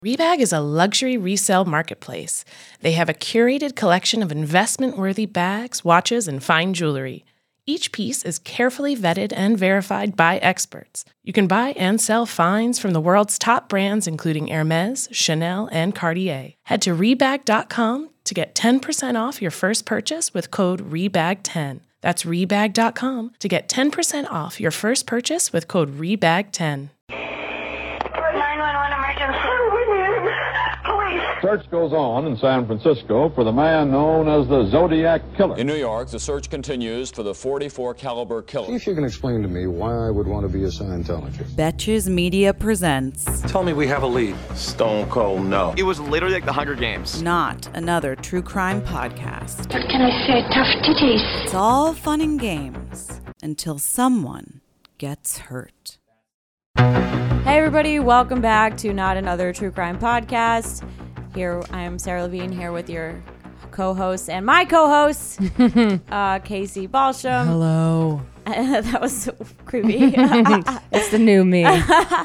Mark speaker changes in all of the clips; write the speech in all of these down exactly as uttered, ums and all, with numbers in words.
Speaker 1: Rebag is a luxury resale marketplace. They have a curated collection of investment-worthy bags, watches, and fine jewelry. Each piece is carefully vetted and verified by experts. You can buy and sell finds from the world's top brands, including Hermes, Chanel, and Cartier. Head to Rebag dot com to get ten percent off your first purchase with code Rebag ten. That's Rebag dot com to get ten percent off your first purchase with code Rebag ten.
Speaker 2: nine one one emergency.
Speaker 3: Search goes on in San Francisco for the man known as the Zodiac Killer.
Speaker 4: In New York, the search continues for the forty-four caliber killer.
Speaker 5: See if you can explain to me why I would want to be a Scientologist.
Speaker 6: Betches Media presents.
Speaker 7: Tell me we have a lead.
Speaker 8: Stone Cold no.
Speaker 9: It was literally like the Hunger Games.
Speaker 6: Not another true crime podcast.
Speaker 2: What can I say? Tough titties.
Speaker 6: It's all fun and games until someone gets hurt.
Speaker 10: Hey everybody, welcome back to Not Another True Crime Podcast. Here I am, Sarah Levine, here with your co-host and my co-host, uh, Casey Balsham.
Speaker 11: Hello.
Speaker 10: That was so creepy.
Speaker 11: It's the new me.
Speaker 10: uh,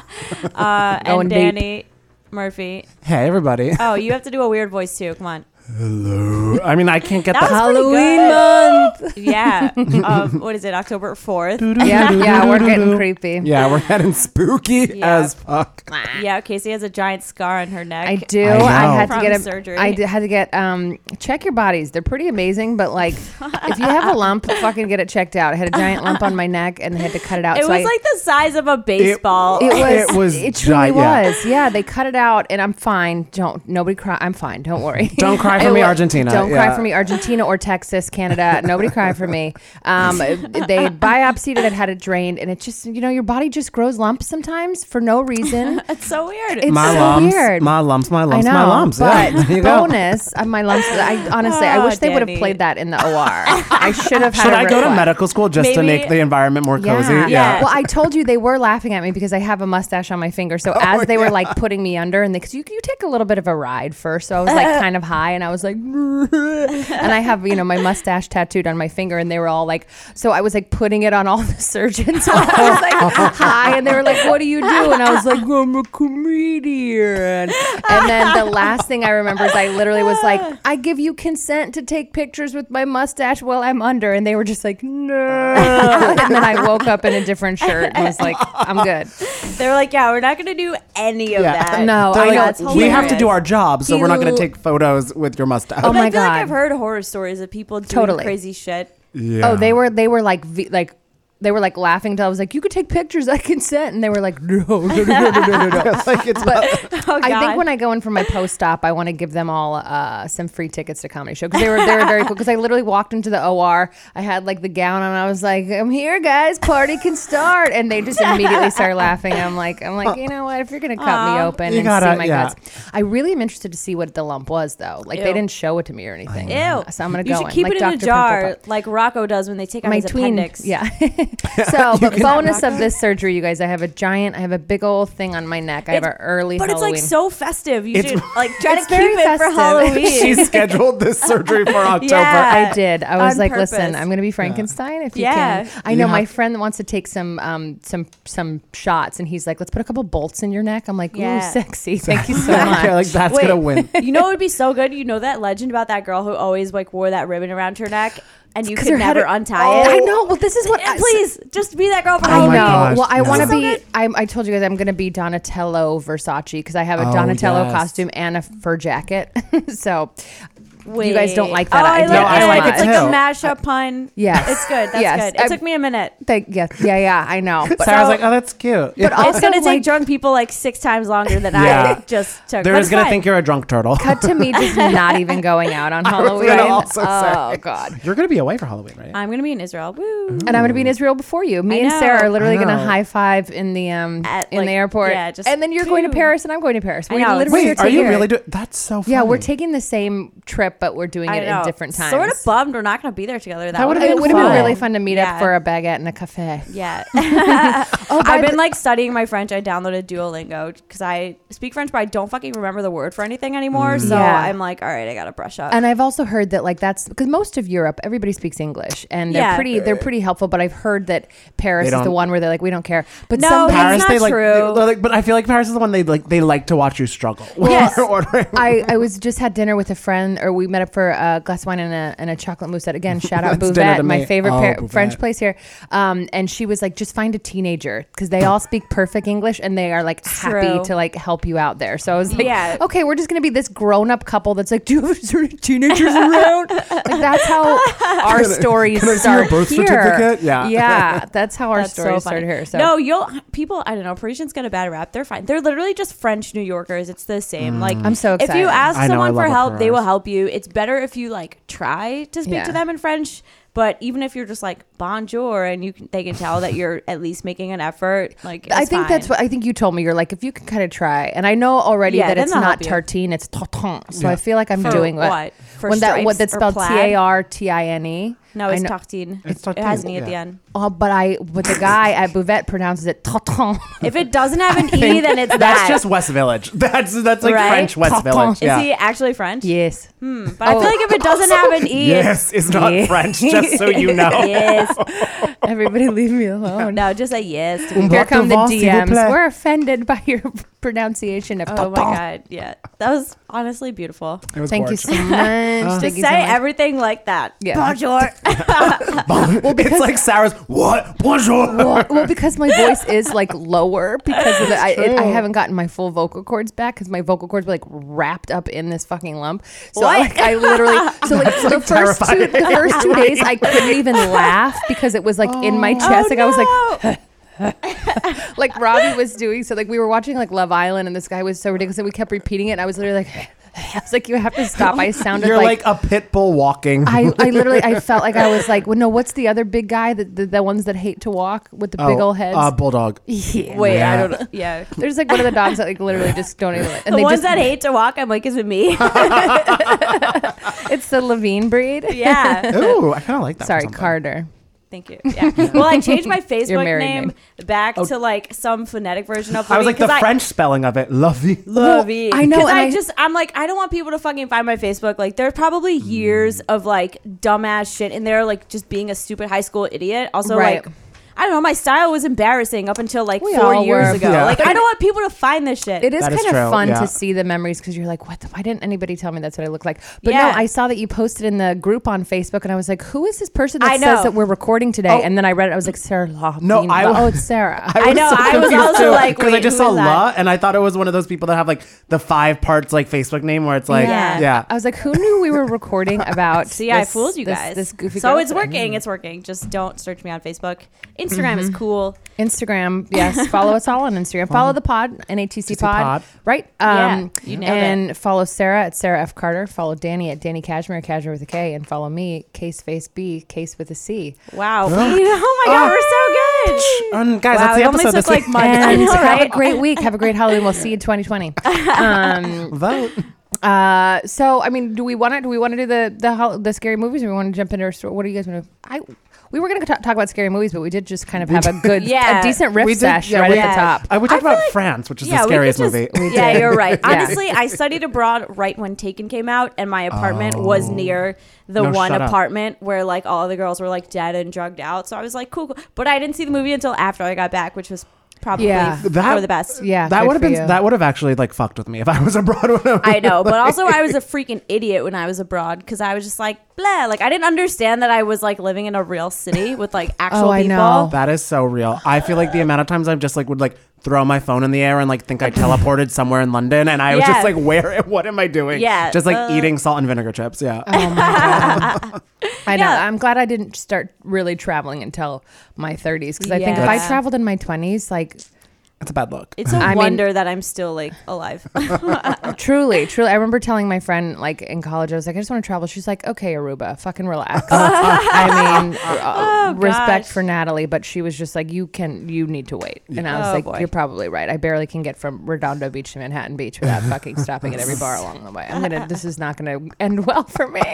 Speaker 10: and Danny
Speaker 11: beep.
Speaker 10: Murphy.
Speaker 11: Hey everybody.
Speaker 10: Oh, you have to do a weird voice too. Come on.
Speaker 11: Hello. I mean, I can't get
Speaker 10: That
Speaker 11: the
Speaker 10: was pretty
Speaker 11: Halloween
Speaker 10: good.
Speaker 11: month.
Speaker 10: Yeah. Um, what is it? October fourth.
Speaker 11: Yeah, yeah, we're getting creepy. Yeah, we're getting spooky
Speaker 10: Yeah.
Speaker 11: as fuck.
Speaker 10: Yeah, Casey has a giant scar on her neck.
Speaker 12: I do.
Speaker 11: I know.
Speaker 12: I, had to
Speaker 10: From
Speaker 12: get a
Speaker 10: surgery.
Speaker 12: I did, had to get um check your bodies. They're pretty amazing, but like if you have a lump, fucking get it checked out. I had a giant lump on my neck and they had to cut it out.
Speaker 10: It
Speaker 12: so
Speaker 10: was
Speaker 12: I,
Speaker 10: like the size of a baseball.
Speaker 12: it was.
Speaker 11: It was
Speaker 12: It truly
Speaker 11: giant, yeah.
Speaker 12: was. Yeah, they cut it out, and I'm fine. Don't nobody cry. I'm fine. Don't worry.
Speaker 11: Don't cry for
Speaker 12: It
Speaker 11: me,
Speaker 12: was-
Speaker 11: Argentina.
Speaker 12: Don't
Speaker 11: Yeah.
Speaker 12: cry for me, Argentina or Texas, Canada. Nobody cry for me. Um, they biopsied it and had it drained, and it just you know your body just grows lumps sometimes for no reason.
Speaker 10: It's so weird.
Speaker 12: It's
Speaker 11: my
Speaker 12: so
Speaker 11: lumps,
Speaker 12: weird.
Speaker 11: my lumps, my lumps,
Speaker 12: I know,
Speaker 11: my lumps.
Speaker 12: but
Speaker 11: Yeah, there you go.
Speaker 12: bonus, uh, my lumps. I honestly, I
Speaker 10: Oh,
Speaker 12: wish they would have
Speaker 10: Danny.
Speaker 12: played that in the O R. I should have had.
Speaker 11: Should
Speaker 12: a
Speaker 11: I go to
Speaker 12: reflex.
Speaker 11: medical school just to
Speaker 10: Maybe-
Speaker 11: make the environment more cozy?
Speaker 12: Yeah.
Speaker 10: Yeah.
Speaker 12: Well, I told you they were laughing at me because I have a mustache on my finger. So as they were like putting me under, and because you you take a little bit of a ride first, so I was like kind of high, and I was like, and I have you know my mustache tattooed on my finger, and they were all like, so I was like putting it on all the surgeons. So I was like hi, and they were like, what do you do? And I was like, I'm a comedian. And then the last thing I remember is I literally was like, I give you consent to take pictures with my mustache while I'm under, and they were just like, no. And then I woke up in a different shirt and was like, I'm good.
Speaker 10: They were like, yeah, we're not going to do any of
Speaker 11: Yeah.
Speaker 10: that.
Speaker 12: No,
Speaker 11: They're
Speaker 12: I
Speaker 11: like,
Speaker 12: know, it's
Speaker 11: we have to
Speaker 12: hilarious.
Speaker 11: do our job, so we're not going
Speaker 12: You-
Speaker 11: to take photos with your mustache.
Speaker 12: Oh
Speaker 10: But
Speaker 12: my
Speaker 10: I feel like
Speaker 12: God.
Speaker 10: I've heard horror stories of people doing
Speaker 12: Totally.
Speaker 10: crazy shit.
Speaker 11: Yeah.
Speaker 12: Oh, they were they were like v- like they were like laughing until I was like, you could take pictures, I consent, and they were like, no, no, no, no, no, no, no.
Speaker 11: like it's
Speaker 12: But
Speaker 10: Oh,
Speaker 12: I
Speaker 10: God.
Speaker 12: think when I go in for my post op, I want to give them all uh, some free tickets to comedy show because they were they were very cool. Because I literally walked into the O R, I had like the gown on, I was like, I'm here, guys, party can start, and they just immediately started laughing. I'm like, I'm like, you know what? If you're gonna cut me
Speaker 10: Aw.
Speaker 12: open
Speaker 11: You
Speaker 12: and
Speaker 11: gotta-
Speaker 12: see my
Speaker 11: yeah.
Speaker 12: guts, I really am interested to see what the lump was though. Like
Speaker 10: Ew.
Speaker 12: they didn't show it to me or anything.
Speaker 10: Ew.
Speaker 12: So I'm gonna
Speaker 10: You
Speaker 12: go
Speaker 10: should
Speaker 12: in,
Speaker 10: keep
Speaker 12: like
Speaker 10: it in a
Speaker 12: Doctor
Speaker 10: jar
Speaker 12: Pimple Popper.
Speaker 10: like Rocco does when they take out
Speaker 12: My
Speaker 10: his
Speaker 12: tween,
Speaker 10: appendix.
Speaker 12: yeah. So, but bonus of this surgery, you guys, I have a giant, I have a big old thing on my neck. I have an
Speaker 10: It's-
Speaker 12: early
Speaker 10: But
Speaker 12: Halloween.
Speaker 10: it's like so festive. You
Speaker 11: It's-
Speaker 10: should like try to
Speaker 12: It's
Speaker 10: keep
Speaker 12: very
Speaker 10: it for
Speaker 12: festive.
Speaker 10: Halloween.
Speaker 11: she scheduled this surgery for October.
Speaker 10: Yeah.
Speaker 12: I did. I was
Speaker 10: On
Speaker 12: like,
Speaker 10: purpose.
Speaker 12: listen, I'm going to be Frankenstein if you
Speaker 10: Yeah.
Speaker 12: can. I know
Speaker 11: You
Speaker 12: my
Speaker 11: have-
Speaker 12: friend wants to take some um some some shots, and he's like, let's put a couple bolts in your neck. I'm like, ooh,
Speaker 10: Yeah.
Speaker 12: sexy. Thank you so much.
Speaker 11: Yeah, like that's
Speaker 10: Wait.
Speaker 11: gonna win.
Speaker 10: You know what would be so good? You know that legend about that girl who always like wore that ribbon around her neck and you
Speaker 12: 'Cause
Speaker 10: could
Speaker 12: her head-
Speaker 10: never untie it?
Speaker 12: I know. Well, this is what.
Speaker 10: Yeah,
Speaker 12: I,
Speaker 10: please, just be that girl for
Speaker 12: I
Speaker 11: Oh
Speaker 10: Halloween.
Speaker 11: my
Speaker 12: know.
Speaker 11: gosh,
Speaker 12: Well, I
Speaker 11: yeah.
Speaker 12: want to
Speaker 10: So
Speaker 12: be.
Speaker 10: good.
Speaker 12: I, I told you guys I'm going to be Donatello Versace because I have a
Speaker 11: Oh,
Speaker 12: Donatello
Speaker 11: yes.
Speaker 12: costume and a fur jacket. So
Speaker 10: Wait.
Speaker 12: you guys don't like that
Speaker 10: Oh, I
Speaker 12: idea.
Speaker 10: like
Speaker 11: No, I
Speaker 10: it.
Speaker 11: like it
Speaker 10: It's like
Speaker 11: too.
Speaker 10: a mashup pun.
Speaker 12: Yes.
Speaker 10: It's good. That's
Speaker 12: Yes.
Speaker 10: good. It
Speaker 12: I-
Speaker 10: took me a minute.
Speaker 12: Thank, yeah, yeah, yeah. I know. But
Speaker 11: Sarah's
Speaker 10: so-
Speaker 11: like, oh, that's cute.
Speaker 12: But
Speaker 11: Yeah.
Speaker 12: also,
Speaker 10: It's gonna take
Speaker 12: like,
Speaker 10: drunk people like six times longer than
Speaker 11: Yeah.
Speaker 10: I just took.
Speaker 11: They're
Speaker 10: But
Speaker 11: just
Speaker 10: it's
Speaker 11: gonna
Speaker 10: fine.
Speaker 11: think you're a drunk turtle.
Speaker 12: cut to me just not even going out on
Speaker 11: was
Speaker 12: Halloween.
Speaker 11: gonna also
Speaker 12: oh
Speaker 11: say.
Speaker 12: God.
Speaker 11: You're gonna be away for Halloween, right?
Speaker 10: I'm gonna be in Israel. Woo.
Speaker 12: And I'm going to be in Israel before you. Me
Speaker 10: I
Speaker 12: and
Speaker 10: know.
Speaker 12: Sarah are literally
Speaker 11: I
Speaker 12: going to
Speaker 11: know.
Speaker 12: high five in the um
Speaker 10: At,
Speaker 12: in
Speaker 10: like,
Speaker 12: the airport.
Speaker 10: yeah, just
Speaker 12: and then you're going to
Speaker 10: pew.
Speaker 12: Paris and I'm going to Paris.
Speaker 10: I
Speaker 12: We
Speaker 10: know,
Speaker 12: literally
Speaker 11: Wait, are
Speaker 12: taking-
Speaker 11: you really doing? That's so funny.
Speaker 12: Yeah, we're taking the same trip trip, but we're doing
Speaker 10: I
Speaker 12: it
Speaker 10: know.
Speaker 12: in different times.
Speaker 10: Sort of bummed we're not going to be there together. That,
Speaker 12: That would
Speaker 10: would
Speaker 12: have
Speaker 10: have
Speaker 12: been,
Speaker 10: been,
Speaker 12: been
Speaker 10: fun.
Speaker 12: really fun to meet
Speaker 10: Yeah.
Speaker 12: up for a baguette and a cafe.
Speaker 10: Yeah.
Speaker 12: Oh, by
Speaker 10: I've been
Speaker 12: the-
Speaker 10: like studying my French. I downloaded Duolingo because I speak French, but I don't fucking remember the word for anything anymore. So
Speaker 12: Yeah.
Speaker 10: I'm like, all right, I got to brush up.
Speaker 12: And I've also heard that like that's because most of Europe, everybody speaks English, and they're
Speaker 10: Yeah.
Speaker 12: pretty they're pretty helpful. But I've heard that Paris
Speaker 7: They
Speaker 12: is the
Speaker 7: don't-
Speaker 12: one where they're like, we don't care. But
Speaker 10: No,
Speaker 12: somebody,
Speaker 10: that's
Speaker 7: Paris,
Speaker 10: not
Speaker 7: they like,
Speaker 10: true.
Speaker 7: they- like, but I feel like Paris is the one they like. They like to watch you struggle. when
Speaker 12: Yes.
Speaker 7: you're ordering.
Speaker 12: I, I was just had dinner with a friend, or we met up for a glass of wine and a, and a chocolate moussette. Again, shout out
Speaker 7: That's dinner
Speaker 12: Bouvette,
Speaker 7: to
Speaker 12: my
Speaker 7: me.
Speaker 12: favorite
Speaker 7: Oh,
Speaker 12: par-
Speaker 7: Bouvette.
Speaker 12: French place here. Um, and she was like, just find a teenager because they all speak perfect English and they are like happy
Speaker 10: True.
Speaker 12: to like help you out there. So I was like,
Speaker 10: Yeah.
Speaker 12: okay, we're just gonna be this grown up couple that's like, do you have sort of teenagers around? Like that's how our stories
Speaker 7: can I see your
Speaker 12: start
Speaker 7: birth
Speaker 12: here.
Speaker 7: certificate? Yeah.
Speaker 12: yeah, that's how our
Speaker 10: That's so
Speaker 12: stories
Speaker 10: funny.
Speaker 12: started here. So
Speaker 10: No, you'll people. I don't know. Parisians get a bad rap. They're fine. They're literally just French New Yorkers. It's the same. Like
Speaker 12: I'm so
Speaker 10: If you
Speaker 12: excited.
Speaker 10: ask
Speaker 7: I know,
Speaker 10: someone
Speaker 7: I
Speaker 10: for
Speaker 7: love
Speaker 10: help, they will
Speaker 7: Paris.
Speaker 10: help you. It's better if you like try to speak
Speaker 12: Yeah.
Speaker 10: to them in French. But even if you're just like bonjour and you can, they can tell that you're at least making an effort. Like
Speaker 12: I
Speaker 10: it's
Speaker 12: think that's
Speaker 10: fine.
Speaker 12: what I think you told me. You're like, if you can kind of try, and I know already
Speaker 10: Yeah,
Speaker 12: that
Speaker 10: then
Speaker 12: it's
Speaker 10: they'll
Speaker 12: not
Speaker 10: help you.
Speaker 12: tartine, it's tartine. So
Speaker 7: Yeah.
Speaker 12: I feel like I'm
Speaker 10: For
Speaker 12: doing what,
Speaker 10: what? For
Speaker 12: when that what
Speaker 10: stripes
Speaker 12: that's
Speaker 10: or
Speaker 12: spelled
Speaker 10: plaid?
Speaker 12: T A R T I N E.
Speaker 10: No,
Speaker 12: I
Speaker 10: it's
Speaker 12: know-
Speaker 10: tartine.
Speaker 7: It's
Speaker 10: It has an
Speaker 7: tartine,
Speaker 10: e at the
Speaker 7: yeah.
Speaker 10: end.
Speaker 12: Oh, but I but the guy at Bouvette pronounces it tartin.
Speaker 10: If it doesn't have an e, then it's
Speaker 7: That's
Speaker 10: that.
Speaker 7: just West Village. That's that's like
Speaker 10: Right?
Speaker 7: French West
Speaker 12: Tartan.
Speaker 7: Village.
Speaker 10: Is
Speaker 7: Yeah.
Speaker 10: he actually French?
Speaker 12: Yes.
Speaker 10: Hmm. But I feel like if it doesn't have an e,
Speaker 7: Yes, it's not
Speaker 12: Yeah.
Speaker 7: French. Just so you know.
Speaker 10: yes.
Speaker 12: Everybody leave me alone.
Speaker 10: No, just say yes. To
Speaker 7: Um,
Speaker 10: me.
Speaker 12: Here come the
Speaker 7: Boîte de vin, s'il vous
Speaker 12: D Ms.
Speaker 7: plaît.
Speaker 12: We're offended by your pronunciation of
Speaker 10: Oh my
Speaker 12: tartin.
Speaker 10: god, yeah, that was honestly beautiful.
Speaker 7: It was
Speaker 12: Thank
Speaker 7: gorgeous.
Speaker 12: you so much.
Speaker 10: Just
Speaker 12: Thank
Speaker 10: say
Speaker 12: you so much.
Speaker 10: everything like that.
Speaker 12: Yeah.
Speaker 10: Bonjour.
Speaker 7: It's like Sarah's what? Bonjour.
Speaker 12: well, well, because my voice is like lower because of the, I, it, I haven't gotten my full vocal cords back because my vocal cords were like wrapped up in this fucking lump. So
Speaker 10: What?
Speaker 12: like I literally so like so the first two
Speaker 7: terrifying.
Speaker 12: the first two days I couldn't even laugh because it was like in my chest. like I was like. like Robbie was doing so like we were watching like Love Island and this guy was so ridiculous and we kept repeating it and I was literally like I was like you have to stop. I sounded
Speaker 7: You're
Speaker 12: like,
Speaker 7: like, a pit bull walking.
Speaker 12: I, I literally I felt like I was like well no what's the other big guy the, the, the ones that hate to walk with the big
Speaker 7: Oh,
Speaker 12: old heads
Speaker 7: Uh, bulldog.
Speaker 12: yeah.
Speaker 10: Wait, I
Speaker 7: Yeah.
Speaker 10: don't know. Yeah.
Speaker 12: There's like one of the dogs that like literally just don't even and
Speaker 10: The
Speaker 12: they
Speaker 10: ones
Speaker 12: just
Speaker 10: that hate to walk, I'm like, is it me?
Speaker 12: it's the Levine breed.
Speaker 10: yeah.
Speaker 7: Ooh, I kind of like that. for
Speaker 12: Sorry,
Speaker 7: something.
Speaker 12: Carter.
Speaker 10: Thank you. Yeah. Well, I changed my
Speaker 12: Your
Speaker 10: Facebook
Speaker 12: married
Speaker 10: name,
Speaker 12: name.
Speaker 10: back to like some phonetic version of.
Speaker 7: I was like the
Speaker 10: because
Speaker 7: French spelling of it. Lovey.
Speaker 10: Lovey.
Speaker 12: I know,
Speaker 10: Because
Speaker 12: and
Speaker 10: I,
Speaker 12: I-
Speaker 10: just, I'm like, I don't want people to fucking find my Facebook. Like, there's probably years of like dumbass shit in there, like just being a stupid high school idiot. Also,
Speaker 12: Right.
Speaker 10: like, I don't know, my style was embarrassing up until like
Speaker 12: We
Speaker 10: four
Speaker 12: all
Speaker 10: years
Speaker 12: were.
Speaker 10: ago.
Speaker 7: Yeah.
Speaker 10: Like, I don't want people to find this shit.
Speaker 12: It is
Speaker 7: That is
Speaker 12: kind of
Speaker 7: true,
Speaker 12: fun
Speaker 7: yeah.
Speaker 12: to see the memories because you're like, what the? Why didn't anybody tell me that's what I look like? But
Speaker 10: Yeah.
Speaker 12: no, I saw that you posted in the group on Facebook, and I was like, who is this person that
Speaker 10: I
Speaker 12: says
Speaker 10: know.
Speaker 12: that we're recording today?
Speaker 7: Oh.
Speaker 12: And then I read it, I was like, Sarah Law.
Speaker 7: No, I
Speaker 12: oh,
Speaker 7: was-
Speaker 12: it's Sarah.
Speaker 10: I know, I was also like,
Speaker 7: because I
Speaker 10: wait,
Speaker 7: just
Speaker 10: who
Speaker 7: saw
Speaker 10: is that?
Speaker 7: La, and I thought it was one of those people that have like the five parts like Facebook name where it's like,
Speaker 10: Yeah.
Speaker 7: yeah.
Speaker 12: I was like, who knew we were recording about?
Speaker 10: See, I
Speaker 12: this-
Speaker 10: fooled you
Speaker 12: this-
Speaker 10: guys.
Speaker 12: This goofy.
Speaker 10: so
Speaker 12: girl
Speaker 10: it's
Speaker 12: today?
Speaker 10: working. It's working. Just don't search me on Facebook. Instagram
Speaker 12: Mm-hmm.
Speaker 10: is cool.
Speaker 12: Instagram, yes. Follow us all on Instagram. Follow the pod, N A T C pod,
Speaker 7: pod.
Speaker 12: right?
Speaker 10: Yeah,
Speaker 12: Um,
Speaker 10: you nailed
Speaker 12: and follow Sarah at Sarah F Carter. Follow Danny at Danny Cashmere, Cashmere with a K, and follow me, Case Face B, Case with a C.
Speaker 10: Wow. oh my God, we're so good.
Speaker 7: Um, guys,
Speaker 10: Wow,
Speaker 7: that's
Speaker 10: it
Speaker 7: the
Speaker 10: only
Speaker 7: episode
Speaker 10: took
Speaker 7: this
Speaker 10: like
Speaker 7: week.
Speaker 10: months. I
Speaker 12: And
Speaker 10: know,
Speaker 12: have
Speaker 10: right?
Speaker 12: a great week. Have a great Halloween. We'll see you in twenty twenty. Um,
Speaker 7: Vote.
Speaker 12: uh, so I mean, do we want to do we want to do the the hol- the scary movies, or we want to jump into our story? What do you guys want to? I we were going to talk about scary movies, but we did just kind of have a good,
Speaker 10: Yeah.
Speaker 12: a decent riff
Speaker 7: We did-
Speaker 12: sesh
Speaker 7: yeah,
Speaker 12: right
Speaker 7: we-
Speaker 12: at the
Speaker 10: Yeah.
Speaker 12: top.
Speaker 7: I, we talked
Speaker 10: I feel
Speaker 7: about
Speaker 10: like-
Speaker 7: France, which is
Speaker 10: Yeah,
Speaker 7: the
Speaker 10: we
Speaker 7: scariest
Speaker 10: could just-
Speaker 7: movie.
Speaker 10: Yeah, you're right.
Speaker 12: Yeah.
Speaker 10: Honestly, I studied abroad right when Taken came out, and my apartment was near the
Speaker 7: No,
Speaker 10: one
Speaker 7: shut up.
Speaker 10: apartment where like all the girls were like dead and drugged out. So I was like, cool, cool. But I didn't see the movie until after I got back, which was probably
Speaker 12: Yeah.
Speaker 7: That-
Speaker 10: for the best.
Speaker 12: Yeah,
Speaker 7: That
Speaker 12: good
Speaker 7: would have
Speaker 12: for
Speaker 7: been
Speaker 12: you.
Speaker 7: that would have actually like fucked with me if I was abroad. When
Speaker 10: I know, but also I was a freaking idiot when I was abroad because I was just like, blah. Like I didn't understand that I was like living in a real city with like actual
Speaker 12: Oh, I
Speaker 10: people.
Speaker 12: know.
Speaker 7: That is so real. I feel like the amount of times I've just like would like throw my phone in the air and like think I teleported somewhere in London, and I was
Speaker 10: Yeah.
Speaker 7: just like, where? What am I doing?
Speaker 10: Yeah,
Speaker 7: just like
Speaker 10: uh,
Speaker 7: eating salt and vinegar chips. Yeah.
Speaker 12: Oh my god! I know.
Speaker 10: Yeah.
Speaker 12: I'm glad I didn't start really traveling until my thirties because I think if I
Speaker 10: Yeah.
Speaker 12: traveled in my twenties, like
Speaker 7: It's a bad look.
Speaker 10: It's a
Speaker 12: I mean-
Speaker 10: wonder that I'm still like alive.
Speaker 12: Truly, truly. I remember telling my friend, like in college, I was like, I just want to travel. She's like, okay, Aruba, fucking relax. I mean, uh,
Speaker 10: Oh,
Speaker 12: respect
Speaker 10: gosh.
Speaker 12: for Natalie, but she was just like, you can, you need to wait. And I was
Speaker 10: Oh,
Speaker 12: like,
Speaker 10: boy.
Speaker 12: you're probably right. I barely can get from Redondo Beach to Manhattan Beach without fucking stopping at every bar along the way. I'm gonna. This is not gonna end well for me.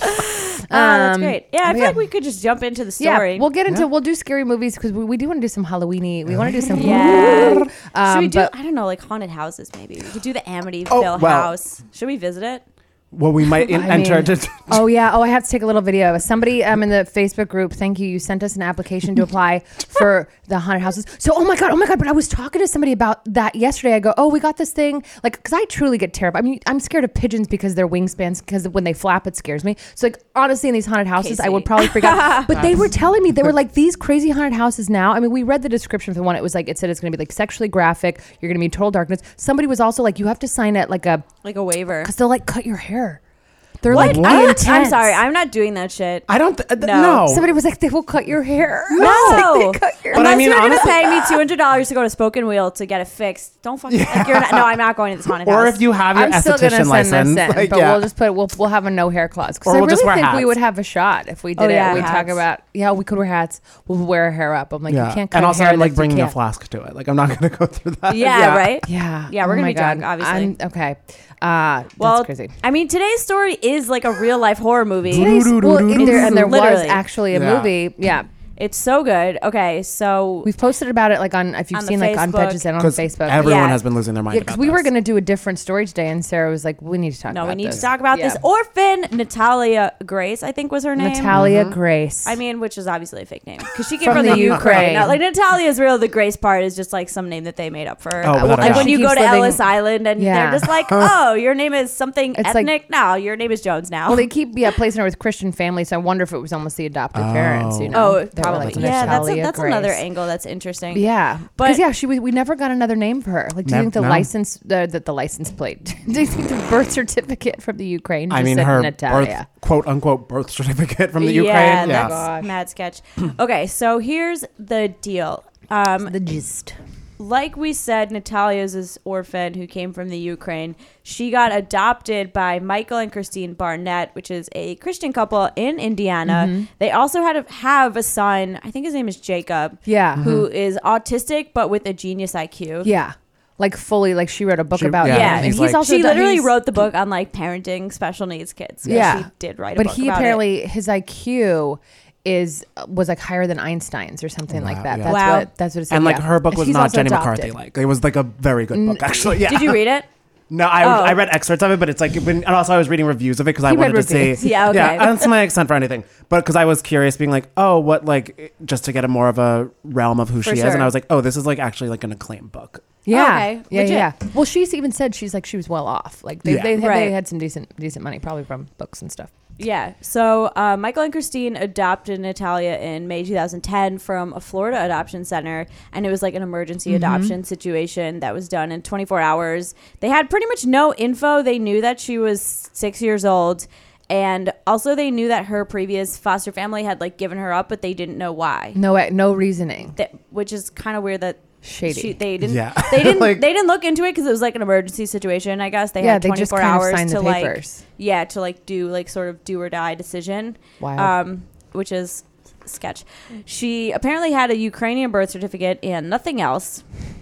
Speaker 10: Oh, that's
Speaker 12: Um,
Speaker 10: great. Yeah, I feel
Speaker 12: yeah.
Speaker 10: like we could just jump into the
Speaker 12: Yeah,
Speaker 10: story.
Speaker 12: we'll get into. We'll do scary movies because we, we do want to do some Halloweeny. We want to do some.
Speaker 10: Yeah. Should
Speaker 12: Um,
Speaker 10: we do?
Speaker 12: but-
Speaker 10: I don't know, like haunted houses. Maybe we could do the Amityville
Speaker 7: Oh, well.
Speaker 10: house. Should we visit it?
Speaker 7: Well, we might in-
Speaker 12: I
Speaker 7: enter.
Speaker 12: mean-
Speaker 7: to,
Speaker 12: Oh yeah. Oh, I have to take a little video. Somebody um in the Facebook group. Thank you. You sent us an application to apply for the haunted houses. So oh my god, oh my god. But I was talking to somebody about that yesterday. I go, oh, we got this thing. Like, because I truly get terrified. I mean, I'm scared of pigeons because their wingspans. Because when they flap, it scares me. So like honestly, in these haunted houses, I would
Speaker 10: Casey.
Speaker 12: probably freak out. But they were telling me they were like these crazy haunted houses now. I mean, we read the description for the one. It was like it said it's going to be like sexually graphic. You're going to be in total darkness. Somebody was also like, you have to sign it like a
Speaker 10: Like a waiver.
Speaker 12: because they'll like cut your hair. They're
Speaker 10: What?
Speaker 12: like
Speaker 10: I'm,
Speaker 12: intense.
Speaker 10: I'm sorry. I'm not doing that shit.
Speaker 7: I don't. Th- th-
Speaker 10: No.
Speaker 7: no.
Speaker 12: Somebody was like, they will cut your hair.
Speaker 10: No.
Speaker 12: Like, they cut your
Speaker 7: But I
Speaker 10: Unless
Speaker 7: mean,
Speaker 10: you're
Speaker 7: honestly-
Speaker 10: gonna pay me two hundred dollars to go to Spoken Wheel to get it fixed. Don't fucking. Like, you're not, no, I'm not going to this haunted
Speaker 7: Or
Speaker 10: house.
Speaker 7: if you have your
Speaker 12: I'm still gonna
Speaker 7: esthetician
Speaker 12: send
Speaker 7: license,
Speaker 12: this in,
Speaker 7: like,
Speaker 12: but
Speaker 7: yeah.
Speaker 12: we'll just put we'll we'll have a no hair clause. Because
Speaker 7: Or
Speaker 12: I
Speaker 7: we'll
Speaker 12: really
Speaker 7: just wear
Speaker 12: think we
Speaker 7: hats.
Speaker 12: would have a shot if we did
Speaker 10: Oh,
Speaker 12: it.
Speaker 10: yeah,
Speaker 12: we talk
Speaker 10: hats.
Speaker 12: about yeah, we could wear hats. We'll wear our hair up. I'm like,
Speaker 7: yeah.
Speaker 12: you can't cut
Speaker 7: and also,
Speaker 12: hair
Speaker 7: I'm like
Speaker 12: that you
Speaker 7: bringing a
Speaker 12: can't.
Speaker 7: flask to it. Like, I'm not going to go through that.
Speaker 10: yeah, right.
Speaker 12: Yeah,
Speaker 10: Yeah, we're
Speaker 12: Oh
Speaker 10: gonna
Speaker 12: my
Speaker 10: be drunk,
Speaker 12: God.
Speaker 10: obviously.
Speaker 12: I'm, okay, uh,
Speaker 10: Well,
Speaker 12: that's crazy.
Speaker 10: I mean, today's story is like a real life horror movie.
Speaker 12: Today's, well, in there, and there was
Speaker 10: Literally.
Speaker 12: actually a
Speaker 7: Yeah.
Speaker 12: movie. Yeah,
Speaker 10: It's so good. Okay, so
Speaker 12: we've posted about it like on if you've
Speaker 10: On the
Speaker 12: seen like on
Speaker 10: Facebook.
Speaker 12: Pages and on
Speaker 7: 'Cause
Speaker 12: Facebook.
Speaker 7: everyone
Speaker 10: Yeah.
Speaker 7: has been losing their mind
Speaker 12: Yeah,
Speaker 7: about
Speaker 12: because we were
Speaker 7: this.
Speaker 12: going to do a different story today, and Sarah was like, "We need to talk
Speaker 10: no,
Speaker 12: about
Speaker 10: we need
Speaker 12: this."
Speaker 10: to talk about
Speaker 12: Yeah.
Speaker 10: this orphan Natalia Grace. I think was her name.
Speaker 12: Natalia Grace.
Speaker 10: I mean, which is obviously a fake name because she came
Speaker 12: From
Speaker 10: from,
Speaker 12: the
Speaker 10: the, Ukraine.
Speaker 12: Ukraine.
Speaker 10: No, like Natalia's real. The Grace part is just like some name that they made up for her.
Speaker 7: Oh, without a
Speaker 10: like
Speaker 7: doubt.
Speaker 10: when
Speaker 12: She
Speaker 10: you go
Speaker 12: keeps
Speaker 10: to
Speaker 12: living-
Speaker 10: Ellis Island and
Speaker 12: Yeah.
Speaker 10: they're just like, oh, your name is something
Speaker 12: It's like-
Speaker 10: ethnic. no, your name is Jones now.
Speaker 12: Well, they keep yeah placing her with Christian families. So I wonder if it was almost the adopted
Speaker 7: Oh.
Speaker 12: parents. You know?
Speaker 10: oh,
Speaker 12: They were
Speaker 10: probably.
Speaker 12: like,
Speaker 10: yeah, that's a,
Speaker 12: Natalia
Speaker 10: that's another
Speaker 12: Grace.
Speaker 10: angle that's interesting.
Speaker 12: Yeah,
Speaker 10: But-
Speaker 12: because yeah, she was, we never got another name for her. Like, do you
Speaker 7: Nev-
Speaker 12: think the
Speaker 7: no.
Speaker 12: license uh, that the license plate? Do you think the birth certificate from the Ukraine?
Speaker 7: I
Speaker 12: just
Speaker 7: mean,
Speaker 12: said
Speaker 7: her
Speaker 12: Natalia?
Speaker 7: birth, quote unquote birth certificate from the
Speaker 10: yeah,
Speaker 7: Ukraine.
Speaker 10: that's
Speaker 7: Yeah.
Speaker 10: mad sketch. Okay, so here's the deal. Um,
Speaker 12: The gist.
Speaker 10: like we said, Natalia's this orphan who came from the Ukraine. She got adopted by Michael and Christine Barnett, which is a Christian couple in Indiana.
Speaker 12: Mm-hmm.
Speaker 10: They also had a, have a son. I think his name is Jacob.
Speaker 12: Yeah.
Speaker 10: who is autistic but with a genius I Q.
Speaker 12: Yeah, like fully, like she wrote a book
Speaker 7: She-
Speaker 12: about.
Speaker 7: yeah,
Speaker 12: him.
Speaker 10: Yeah,
Speaker 12: and
Speaker 7: he's
Speaker 12: he's,
Speaker 7: like-
Speaker 12: also
Speaker 10: She
Speaker 12: done-
Speaker 10: literally
Speaker 12: he's-
Speaker 10: wrote the book on like parenting special needs kids.
Speaker 12: Yeah,
Speaker 10: she did write a
Speaker 12: but
Speaker 10: book
Speaker 12: he
Speaker 10: about
Speaker 12: apparently his I Q is was like higher than Einstein's or something like that.
Speaker 7: yeah.
Speaker 12: That's
Speaker 10: Wow.
Speaker 12: what that's what it said.
Speaker 7: And like
Speaker 12: yeah.
Speaker 7: her book was
Speaker 12: He's
Speaker 7: not
Speaker 12: also
Speaker 7: Jenny
Speaker 12: adopted.
Speaker 7: McCarthy like. It was like a very good book actually. Yeah.
Speaker 10: it. Did you read it?
Speaker 7: No, I,
Speaker 10: Oh.
Speaker 7: I read excerpts of it, but it's like, when, and also I was reading reviews of it because I
Speaker 12: He read
Speaker 7: wanted to see.
Speaker 12: reviews.
Speaker 10: Yeah, okay.
Speaker 7: Yeah, that's my accent for anything. But because I was curious, being like, oh, what, like, just to get a more of a realm of who
Speaker 10: For
Speaker 7: she is.
Speaker 10: sure.
Speaker 7: And I was like, oh, this is like actually like an acclaimed book.
Speaker 12: Yeah,
Speaker 10: Okay,
Speaker 12: yeah,
Speaker 10: legit.
Speaker 12: yeah. Well, she's even said she's like she was well off. Like they
Speaker 7: Yeah.
Speaker 12: they, had,
Speaker 10: Right.
Speaker 12: they had some decent decent money probably from books and stuff.
Speaker 10: Yeah. So uh, Michael and Christine adopted Natalia in May two thousand ten from a Florida adoption center. And it was like an emergency
Speaker 12: Mm-hmm.
Speaker 10: adoption situation that was done in twenty-four hours. They had pretty much no info. They knew that she was six years old. And also they knew that her previous foster family had like given her up, but they didn't know why.
Speaker 12: No, no reasoning.
Speaker 10: That, which is kind of weird that
Speaker 12: Shady.
Speaker 10: she, they didn't
Speaker 7: Yeah.
Speaker 10: they didn't
Speaker 7: Like-
Speaker 10: they didn't look into it because it was like an emergency situation. I guess they
Speaker 12: Yeah,
Speaker 10: had
Speaker 12: they just
Speaker 10: twenty-four
Speaker 12: kind of
Speaker 10: hours
Speaker 12: signed the
Speaker 10: to like
Speaker 12: papers.
Speaker 10: yeah to like do like sort of do or die decision.
Speaker 12: Wild.
Speaker 10: Um, which is sketch. She apparently had a Ukrainian birth certificate and nothing else.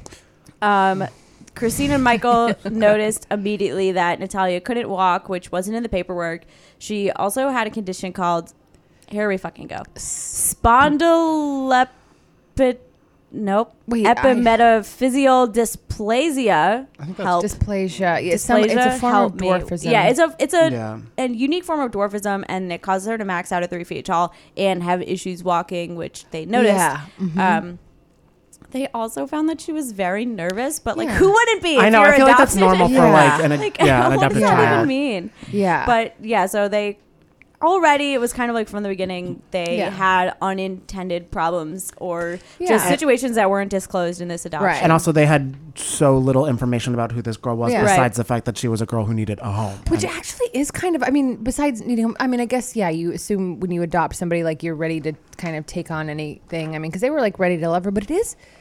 Speaker 10: Um. Christine and Michael noticed immediately that Natalia couldn't walk, which wasn't in the paperwork. She also had a condition called, here we fucking go, spondylolepit, nope,
Speaker 12: Wait, I-
Speaker 10: epimetaphyseal dysplasia. Help.
Speaker 12: Dysplasia. Yeah, some, it's a
Speaker 10: Dysplasia,
Speaker 12: form
Speaker 10: help
Speaker 12: of
Speaker 10: me.
Speaker 12: dwarfism.
Speaker 10: Yeah, it's a it's a,
Speaker 7: Yeah.
Speaker 10: a unique form of dwarfism, and it causes her to max out at three feet tall and have issues walking, which they noticed.
Speaker 12: Yeah, mhm.
Speaker 10: Um, they also found that she was very nervous, but like,
Speaker 12: Yeah.
Speaker 10: who wouldn't be?
Speaker 7: I
Speaker 10: if
Speaker 7: know.
Speaker 10: you're
Speaker 7: I feel like that's
Speaker 10: adopted?
Speaker 7: normal for
Speaker 12: Yeah.
Speaker 7: like an,
Speaker 10: Like,
Speaker 7: yeah, an
Speaker 10: what
Speaker 7: adopted
Speaker 10: does that
Speaker 7: child.
Speaker 10: even mean?
Speaker 12: Yeah.
Speaker 10: But yeah, so they already it was kind of like from the beginning they
Speaker 12: Yeah.
Speaker 10: had unintended problems or
Speaker 12: Yeah.
Speaker 10: just
Speaker 12: And-
Speaker 10: situations that weren't disclosed in this adoption.
Speaker 12: Right.
Speaker 7: And also, they had so little information about who this girl was,
Speaker 12: Yeah.
Speaker 7: besides the fact that she was a girl who needed a home.
Speaker 12: Which
Speaker 7: And-
Speaker 12: actually is kind of, I mean, besides needing, I mean, I guess, yeah, you assume when you adopt somebody, like you're ready to kind of take on anything. I mean, because they were like ready to love her, but it is,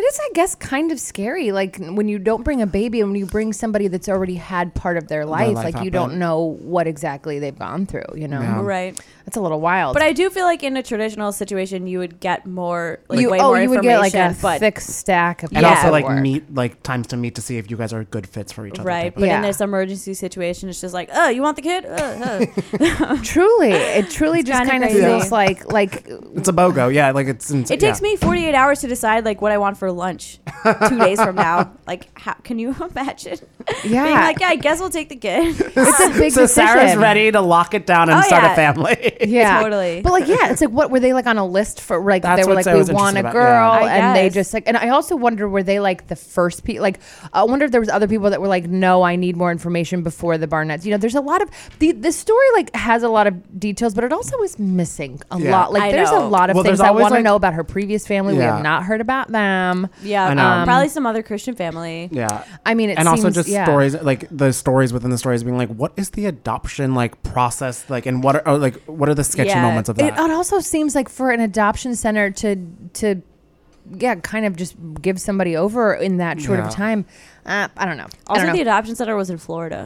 Speaker 12: It is, I guess, kind of scary. Like when you don't bring a baby and when you bring somebody that's already had part of their life,
Speaker 7: life
Speaker 12: like you
Speaker 7: happen.
Speaker 12: don't know what exactly they've gone through, you know?
Speaker 7: Yeah.
Speaker 10: Right.
Speaker 12: That's a little wild.
Speaker 10: But I do feel like in a traditional situation, you would get more, like
Speaker 12: you,
Speaker 10: way
Speaker 12: oh,
Speaker 10: more
Speaker 12: you would
Speaker 10: information.
Speaker 12: get like a
Speaker 10: but
Speaker 12: thick stack of
Speaker 7: And
Speaker 10: Yeah.
Speaker 7: also like
Speaker 12: paperwork.
Speaker 7: meet like times to meet to see if you guys are good fits for each other.
Speaker 10: Right.
Speaker 7: type of-
Speaker 10: But
Speaker 12: Yeah.
Speaker 10: in this emergency situation, it's just like, oh, you want the kid? Uh, uh.
Speaker 12: Truly, it truly
Speaker 10: It's
Speaker 12: just
Speaker 10: kinda
Speaker 12: kind of
Speaker 10: crazy.
Speaker 12: feels like like
Speaker 7: It's a BOGO. Yeah, like it's.
Speaker 10: It takes
Speaker 7: yeah.
Speaker 10: me forty-eight hours to decide like what I want for lunch two days from now. Like, how can you imagine?
Speaker 12: Yeah.
Speaker 10: Being like, yeah, I guess we'll take the kid.
Speaker 12: it's a big
Speaker 7: So
Speaker 12: decision.
Speaker 7: Sarah's ready to lock it down and
Speaker 10: Oh,
Speaker 7: start
Speaker 10: yeah.
Speaker 7: a family.
Speaker 12: Yeah,
Speaker 10: Totally.
Speaker 12: But like, yeah, it's like, what were they like on a list for? Like,
Speaker 7: That's
Speaker 12: they were
Speaker 7: what's
Speaker 12: like,
Speaker 7: I was
Speaker 12: we want a
Speaker 7: interested about,
Speaker 12: girl,
Speaker 10: yeah. I
Speaker 12: and they
Speaker 10: guess.
Speaker 12: just like, and I also wonder, were they like the first people? Like, I wonder if there was other people that were like, no, I need more information before the Barnetts. You know, there's a lot of the the story like has a lot of details, but it also is missing a
Speaker 7: Yeah.
Speaker 12: lot. Like,
Speaker 10: I
Speaker 12: there's
Speaker 10: know.
Speaker 12: a lot of
Speaker 7: Well,
Speaker 12: things
Speaker 7: there's
Speaker 12: I
Speaker 7: always,
Speaker 12: want to
Speaker 7: like-
Speaker 12: know about her previous family. We
Speaker 7: Yeah.
Speaker 12: have not heard about them.
Speaker 10: yeah,
Speaker 7: I know.
Speaker 10: um, probably some other Christian family.
Speaker 7: Yeah.
Speaker 12: I mean, it
Speaker 7: and also
Speaker 12: seems-
Speaker 7: just
Speaker 12: yeah.
Speaker 7: stories like the stories within the stories being like, what is the adoption like process like, and what are or, like what are the sketchy
Speaker 10: Yeah.
Speaker 7: moments of
Speaker 12: It,
Speaker 7: that?
Speaker 12: it also seems like for an adoption center to to yeah, kind of just give somebody over in that short of
Speaker 7: Yeah.
Speaker 12: a time. Uh, I don't know. I
Speaker 10: Also,
Speaker 12: don't
Speaker 10: the
Speaker 12: know.
Speaker 10: adoption center was in Florida.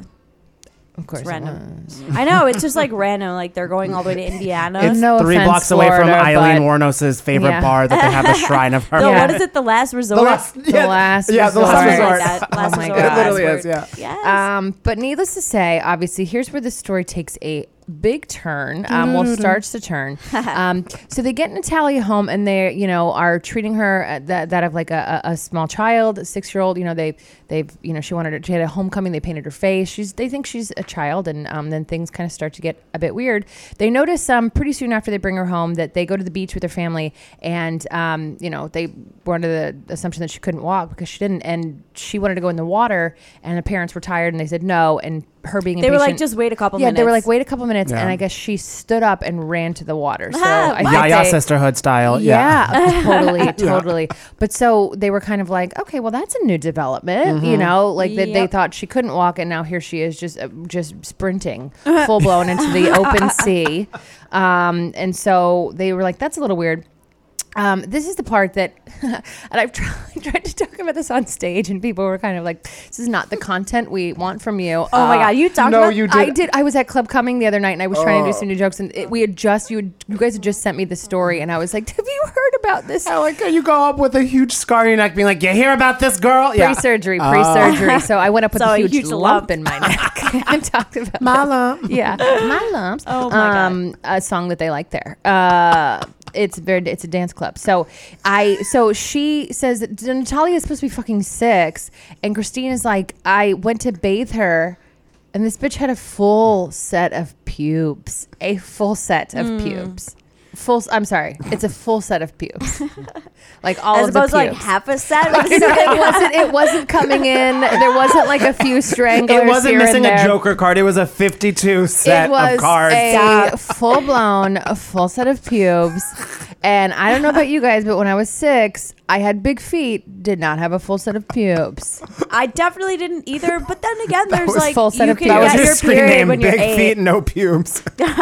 Speaker 12: Of course,
Speaker 10: It's
Speaker 12: it
Speaker 10: random.
Speaker 12: was.
Speaker 10: I know. It's just like random. Like they're going all the way to Indiana.
Speaker 7: It's
Speaker 12: No
Speaker 7: three
Speaker 12: offense,
Speaker 7: blocks away from
Speaker 12: Florida,
Speaker 7: Eileen
Speaker 12: but-
Speaker 7: Warnos's favorite
Speaker 12: Yeah.
Speaker 7: bar that they have a shrine of her.
Speaker 10: The,
Speaker 12: Yeah.
Speaker 10: What is it? The last resort.
Speaker 7: The last,
Speaker 12: The
Speaker 7: yeah,
Speaker 12: last
Speaker 7: yeah, the
Speaker 12: resort.
Speaker 7: last
Speaker 10: Something
Speaker 7: resort.
Speaker 10: like that. Last
Speaker 12: Oh my
Speaker 10: resort,
Speaker 12: God.
Speaker 7: It literally
Speaker 10: last
Speaker 7: is,
Speaker 10: word.
Speaker 7: yeah.
Speaker 10: Yes.
Speaker 12: Um, but needless to say, obviously, here's where the story takes a big turn. Um, well, starts to turn. Um, so they get Natalia home, and they, you know, are treating her uh, that that of like a, a, a small child, a six year old. You know, they they've you know she wanted her, she had a homecoming. They painted her face. She's they think she's a child, and um, then things kind of start to get a bit weird. They notice um pretty soon after they bring her home that they go to the beach with her family, and um you know they were under the assumption that she couldn't walk because she didn't, and she wanted to go in the water, and the parents were tired, and they said no, and her being
Speaker 10: They were like,
Speaker 12: impatient-
Speaker 10: just wait a couple
Speaker 12: yeah,
Speaker 10: minutes.
Speaker 12: they were like, wait a couple minutes,
Speaker 7: Yeah.
Speaker 12: and I guess she stood up and ran to the water. So
Speaker 10: Ah,
Speaker 12: I
Speaker 10: what?
Speaker 12: think
Speaker 7: Yaya
Speaker 12: they-
Speaker 7: sisterhood style. Yeah.
Speaker 12: yeah, totally, totally. But so they were kind of like, okay, well, that's a new development, you know, like that they
Speaker 10: Yep.
Speaker 12: thought she couldn't walk, and now here she is, just uh, just sprinting full blown into the open sea. Um, and so they were like, that's a little weird. Um, this is the part that, and I've tried, tried to talk about this on stage, and people were kind of like, "This is not the content we want from you."
Speaker 10: Oh my God, you talked
Speaker 7: no,
Speaker 10: about
Speaker 7: you
Speaker 12: I
Speaker 7: did.
Speaker 12: did. I was at Club Cumming the other night, and I was trying to do some new jokes, and it, we had just you, had, you guys had just sent me the story, and I was like, "Have you heard about this?"
Speaker 7: I like how you go up with a huge scar on your neck, being like, "You hear about this girl?" Yeah.
Speaker 12: Pre-surgery,
Speaker 7: Oh.
Speaker 12: pre-surgery. So I went up with
Speaker 10: So
Speaker 12: a
Speaker 10: a
Speaker 12: huge,
Speaker 10: huge
Speaker 12: lump,
Speaker 10: lump.
Speaker 12: in my neck and talked about
Speaker 7: My
Speaker 12: that.
Speaker 7: lump.
Speaker 12: Yeah, my lumps.
Speaker 10: Oh my God.
Speaker 12: um, a song that they like there. Uh, it's very, it's a dance club. So I, so she says that Natalia is supposed to be fucking six, and Christine is like, I went to bathe her, and this bitch had a full set of pubes, a full set of
Speaker 10: Mm.
Speaker 12: pubes. Full, I'm sorry, it's a full set of pubes, like all
Speaker 10: As
Speaker 12: of the
Speaker 10: opposed
Speaker 12: pubes.
Speaker 10: to like half a set.
Speaker 12: No, it wasn't. It wasn't coming in. There wasn't like a few stranglers.
Speaker 7: It wasn't
Speaker 12: here
Speaker 7: missing
Speaker 12: and
Speaker 7: a
Speaker 12: there.
Speaker 7: Joker card. It was a fifty-two set
Speaker 12: It was
Speaker 7: of cards.
Speaker 12: a full blown, a full set of pubes. And I don't know about you guys, but when I was six, I had big feet. Did not have a full set of pubes.
Speaker 10: I definitely didn't either. But then again, there's
Speaker 7: was
Speaker 10: like
Speaker 12: full set
Speaker 10: you
Speaker 12: of
Speaker 10: can
Speaker 12: pubes.
Speaker 7: That was
Speaker 10: get
Speaker 7: your
Speaker 10: your
Speaker 7: screen
Speaker 10: period
Speaker 7: name.
Speaker 10: when you're
Speaker 7: Big
Speaker 10: eight.
Speaker 7: feet, no pubes.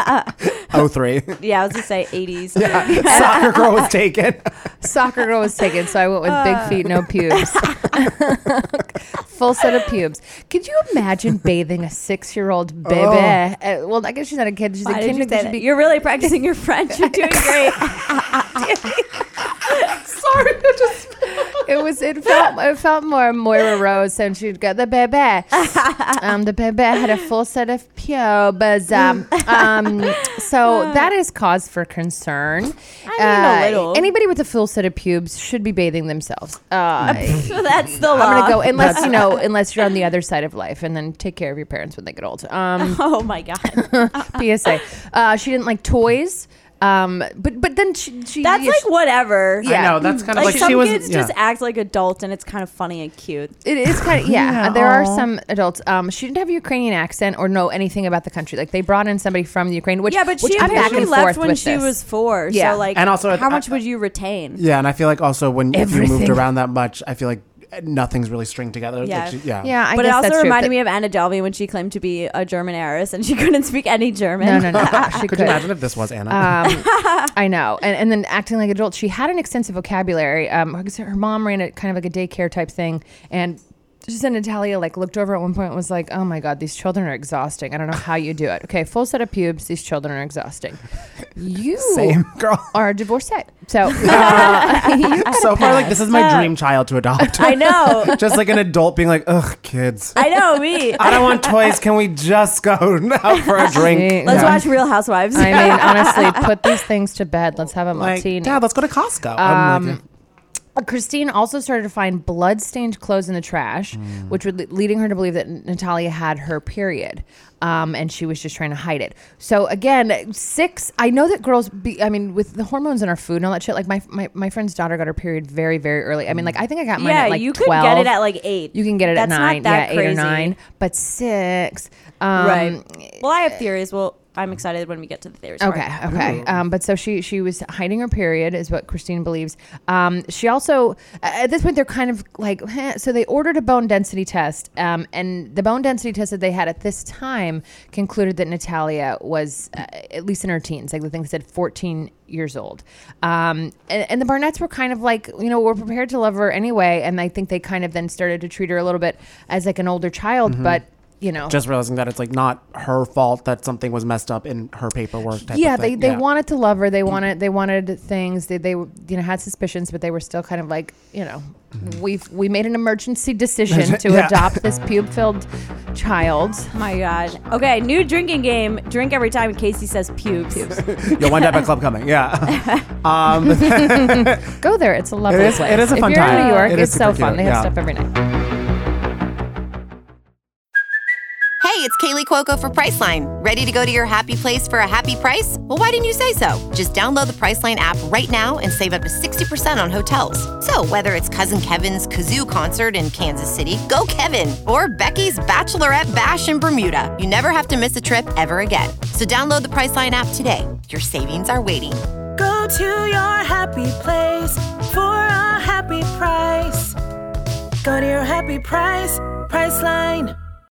Speaker 7: oh three.
Speaker 10: Yeah, I was gonna say eighties.
Speaker 7: Soccer girl was taken.
Speaker 12: Soccer girl was taken, so I went with
Speaker 10: Uh.
Speaker 12: big feet, no pubes. Full set of pubes. Could you imagine bathing a six-year-old baby?
Speaker 7: Oh.
Speaker 12: Uh, well, I guess she's not a kid. She's
Speaker 10: Why
Speaker 12: a
Speaker 10: did
Speaker 12: kid.
Speaker 10: you
Speaker 12: She
Speaker 10: say
Speaker 12: should
Speaker 10: that?
Speaker 12: be-
Speaker 10: You're really practicing your French. You're doing great.
Speaker 12: Sorry, I just it was it felt it felt more Moira Rose, and she'd go the baby. Um, the baby had a full set of pubes. Um, um, so that is cause for concern.
Speaker 10: I mean, a little.
Speaker 12: Anybody with a full set of pubes should be bathing themselves. Uh,
Speaker 10: That's the law.
Speaker 12: I'm gonna go unless you know unless you're on the other side of life, and then take care of your parents when they get old. Um,
Speaker 10: Oh my God.
Speaker 12: P S A. Uh, she didn't like toys. Um, but but then she, she
Speaker 10: That's
Speaker 12: yeah,
Speaker 10: like
Speaker 12: she-
Speaker 10: whatever.
Speaker 12: Yeah.
Speaker 7: I know that's kind of
Speaker 10: Like,
Speaker 7: like,
Speaker 10: some
Speaker 7: she was.
Speaker 10: kids
Speaker 7: Yeah.
Speaker 10: just act like adults, and it's kind of funny and cute.
Speaker 12: It is kind of yeah.
Speaker 7: Yeah,
Speaker 12: there are
Speaker 7: aw.
Speaker 12: some adults. Um, she didn't have a Ukrainian accent or know anything about the country. Like they brought in somebody from the Ukraine, which
Speaker 10: Yeah, but
Speaker 12: which
Speaker 10: she
Speaker 12: I'm back
Speaker 10: apparently
Speaker 12: and
Speaker 10: left
Speaker 12: forth
Speaker 10: when
Speaker 12: with
Speaker 10: she
Speaker 12: this.
Speaker 10: was four.
Speaker 12: Yeah.
Speaker 10: So like,
Speaker 7: And also,
Speaker 10: how
Speaker 7: I-
Speaker 10: much
Speaker 7: I-
Speaker 10: would you retain?
Speaker 7: Yeah, and I feel like also when if you moved
Speaker 12: Everything.
Speaker 7: around that much, I feel like nothing's really stringed together.
Speaker 10: Yeah.
Speaker 7: Like she, yeah.
Speaker 12: Yeah, I
Speaker 10: but
Speaker 12: guess
Speaker 10: it also
Speaker 12: that's true.
Speaker 10: reminded
Speaker 12: But-
Speaker 10: me of Anna Delvey when she claimed to be a German heiress and she couldn't speak any German.
Speaker 12: No, no, no. She
Speaker 7: Could
Speaker 12: could.
Speaker 7: you imagine if this was Anna?
Speaker 12: Um, I know. And, and then acting like adults. She had an extensive vocabulary. Um, her, her mom ran a kind of like a daycare type thing. And she said Natalia like looked over at one point and was like, oh my God, these children are exhausting. I don't know how you do it. Okay, full set of pubes. These children are exhausting. You
Speaker 7: Same girl.
Speaker 12: are divorcee. So, uh, you
Speaker 7: so far, like, this is my
Speaker 10: Uh,
Speaker 7: dream child to adopt.
Speaker 10: I know.
Speaker 7: Just like an adult being like, ugh, kids.
Speaker 10: I know, me.
Speaker 7: I don't want toys. Can we just go out for a drink?
Speaker 10: Let's
Speaker 12: Yeah.
Speaker 10: watch Real Housewives.
Speaker 12: I mean, honestly, put these things to bed. Let's have a
Speaker 7: Like,
Speaker 12: martini.
Speaker 7: Dad, let's go to Costco. I'm like,
Speaker 12: Um, Uh, Christine also started to find blood-stained clothes in the trash,
Speaker 7: Mm.
Speaker 12: which would leading her to believe that Natalia had her period, um, and she was just trying to hide it. So again, six. I know that girls. Be, I mean, with the hormones in our food and all that shit. Like my, my my friend's daughter got her period very very early. I mean, like I think I got mine
Speaker 10: yeah,
Speaker 12: at like
Speaker 10: you could
Speaker 12: twelve.
Speaker 10: get it at like eight.
Speaker 12: You can get it
Speaker 10: That's
Speaker 12: at nine,
Speaker 10: not that
Speaker 12: yeah,
Speaker 10: crazy.
Speaker 12: eight or nine, but six. Um,
Speaker 10: right. Well, I have theories. Well, I'm excited when we get to the theories.
Speaker 12: Okay,
Speaker 10: part.
Speaker 12: okay. Um, but so she she was hiding her period, is what Christine believes. Um, she also at this point they're kind of like eh. So they ordered a bone density test, um, and the bone density test that they had at this time concluded that Natalia was uh, at least in her teens. Like the thing said fourteen years old. Um, and, and the Barnetts were kind of like, you know, we're prepared to love her anyway, and I think they kind of then started to treat her a little bit as like an older child,
Speaker 7: Mhm.
Speaker 12: but. You know,
Speaker 7: just realizing that it's like not her fault that something was messed up in her paperwork. Type
Speaker 12: yeah,
Speaker 7: of
Speaker 12: they
Speaker 7: thing.
Speaker 12: they
Speaker 7: yeah.
Speaker 12: wanted to love her. They wanted they wanted things. They they you know had suspicions, but they were still kind of like you know, we've we made an emergency decision to
Speaker 7: Yeah.
Speaker 12: adopt this pube-filled child.
Speaker 10: My God. Okay, new drinking game. Drink every time Casey says pubes.
Speaker 7: You'll wind up at Club Coming. Yeah. um,
Speaker 12: Go there. It's a lovely
Speaker 7: It is-
Speaker 12: place.
Speaker 7: it is a fun
Speaker 12: if you're
Speaker 7: time.
Speaker 12: in New York,
Speaker 7: It is
Speaker 12: it's so
Speaker 7: super
Speaker 12: fun.
Speaker 7: cute,
Speaker 12: They have
Speaker 7: yeah.
Speaker 12: stuff every night.
Speaker 8: Hey, it's Kaylee Cuoco for Priceline. Ready to go to your happy place for a happy price? Well, why didn't you say so? Just download the Priceline app right now and save up to sixty percent on hotels. So whether it's Cousin Kevin's Kazoo Concert in Kansas City, go Kevin, or Becky's Bachelorette Bash in Bermuda, you never have to miss a trip ever again. So download the Priceline app today. Your savings are waiting.
Speaker 13: Go to your happy place for a happy price. Go to your happy price, Priceline.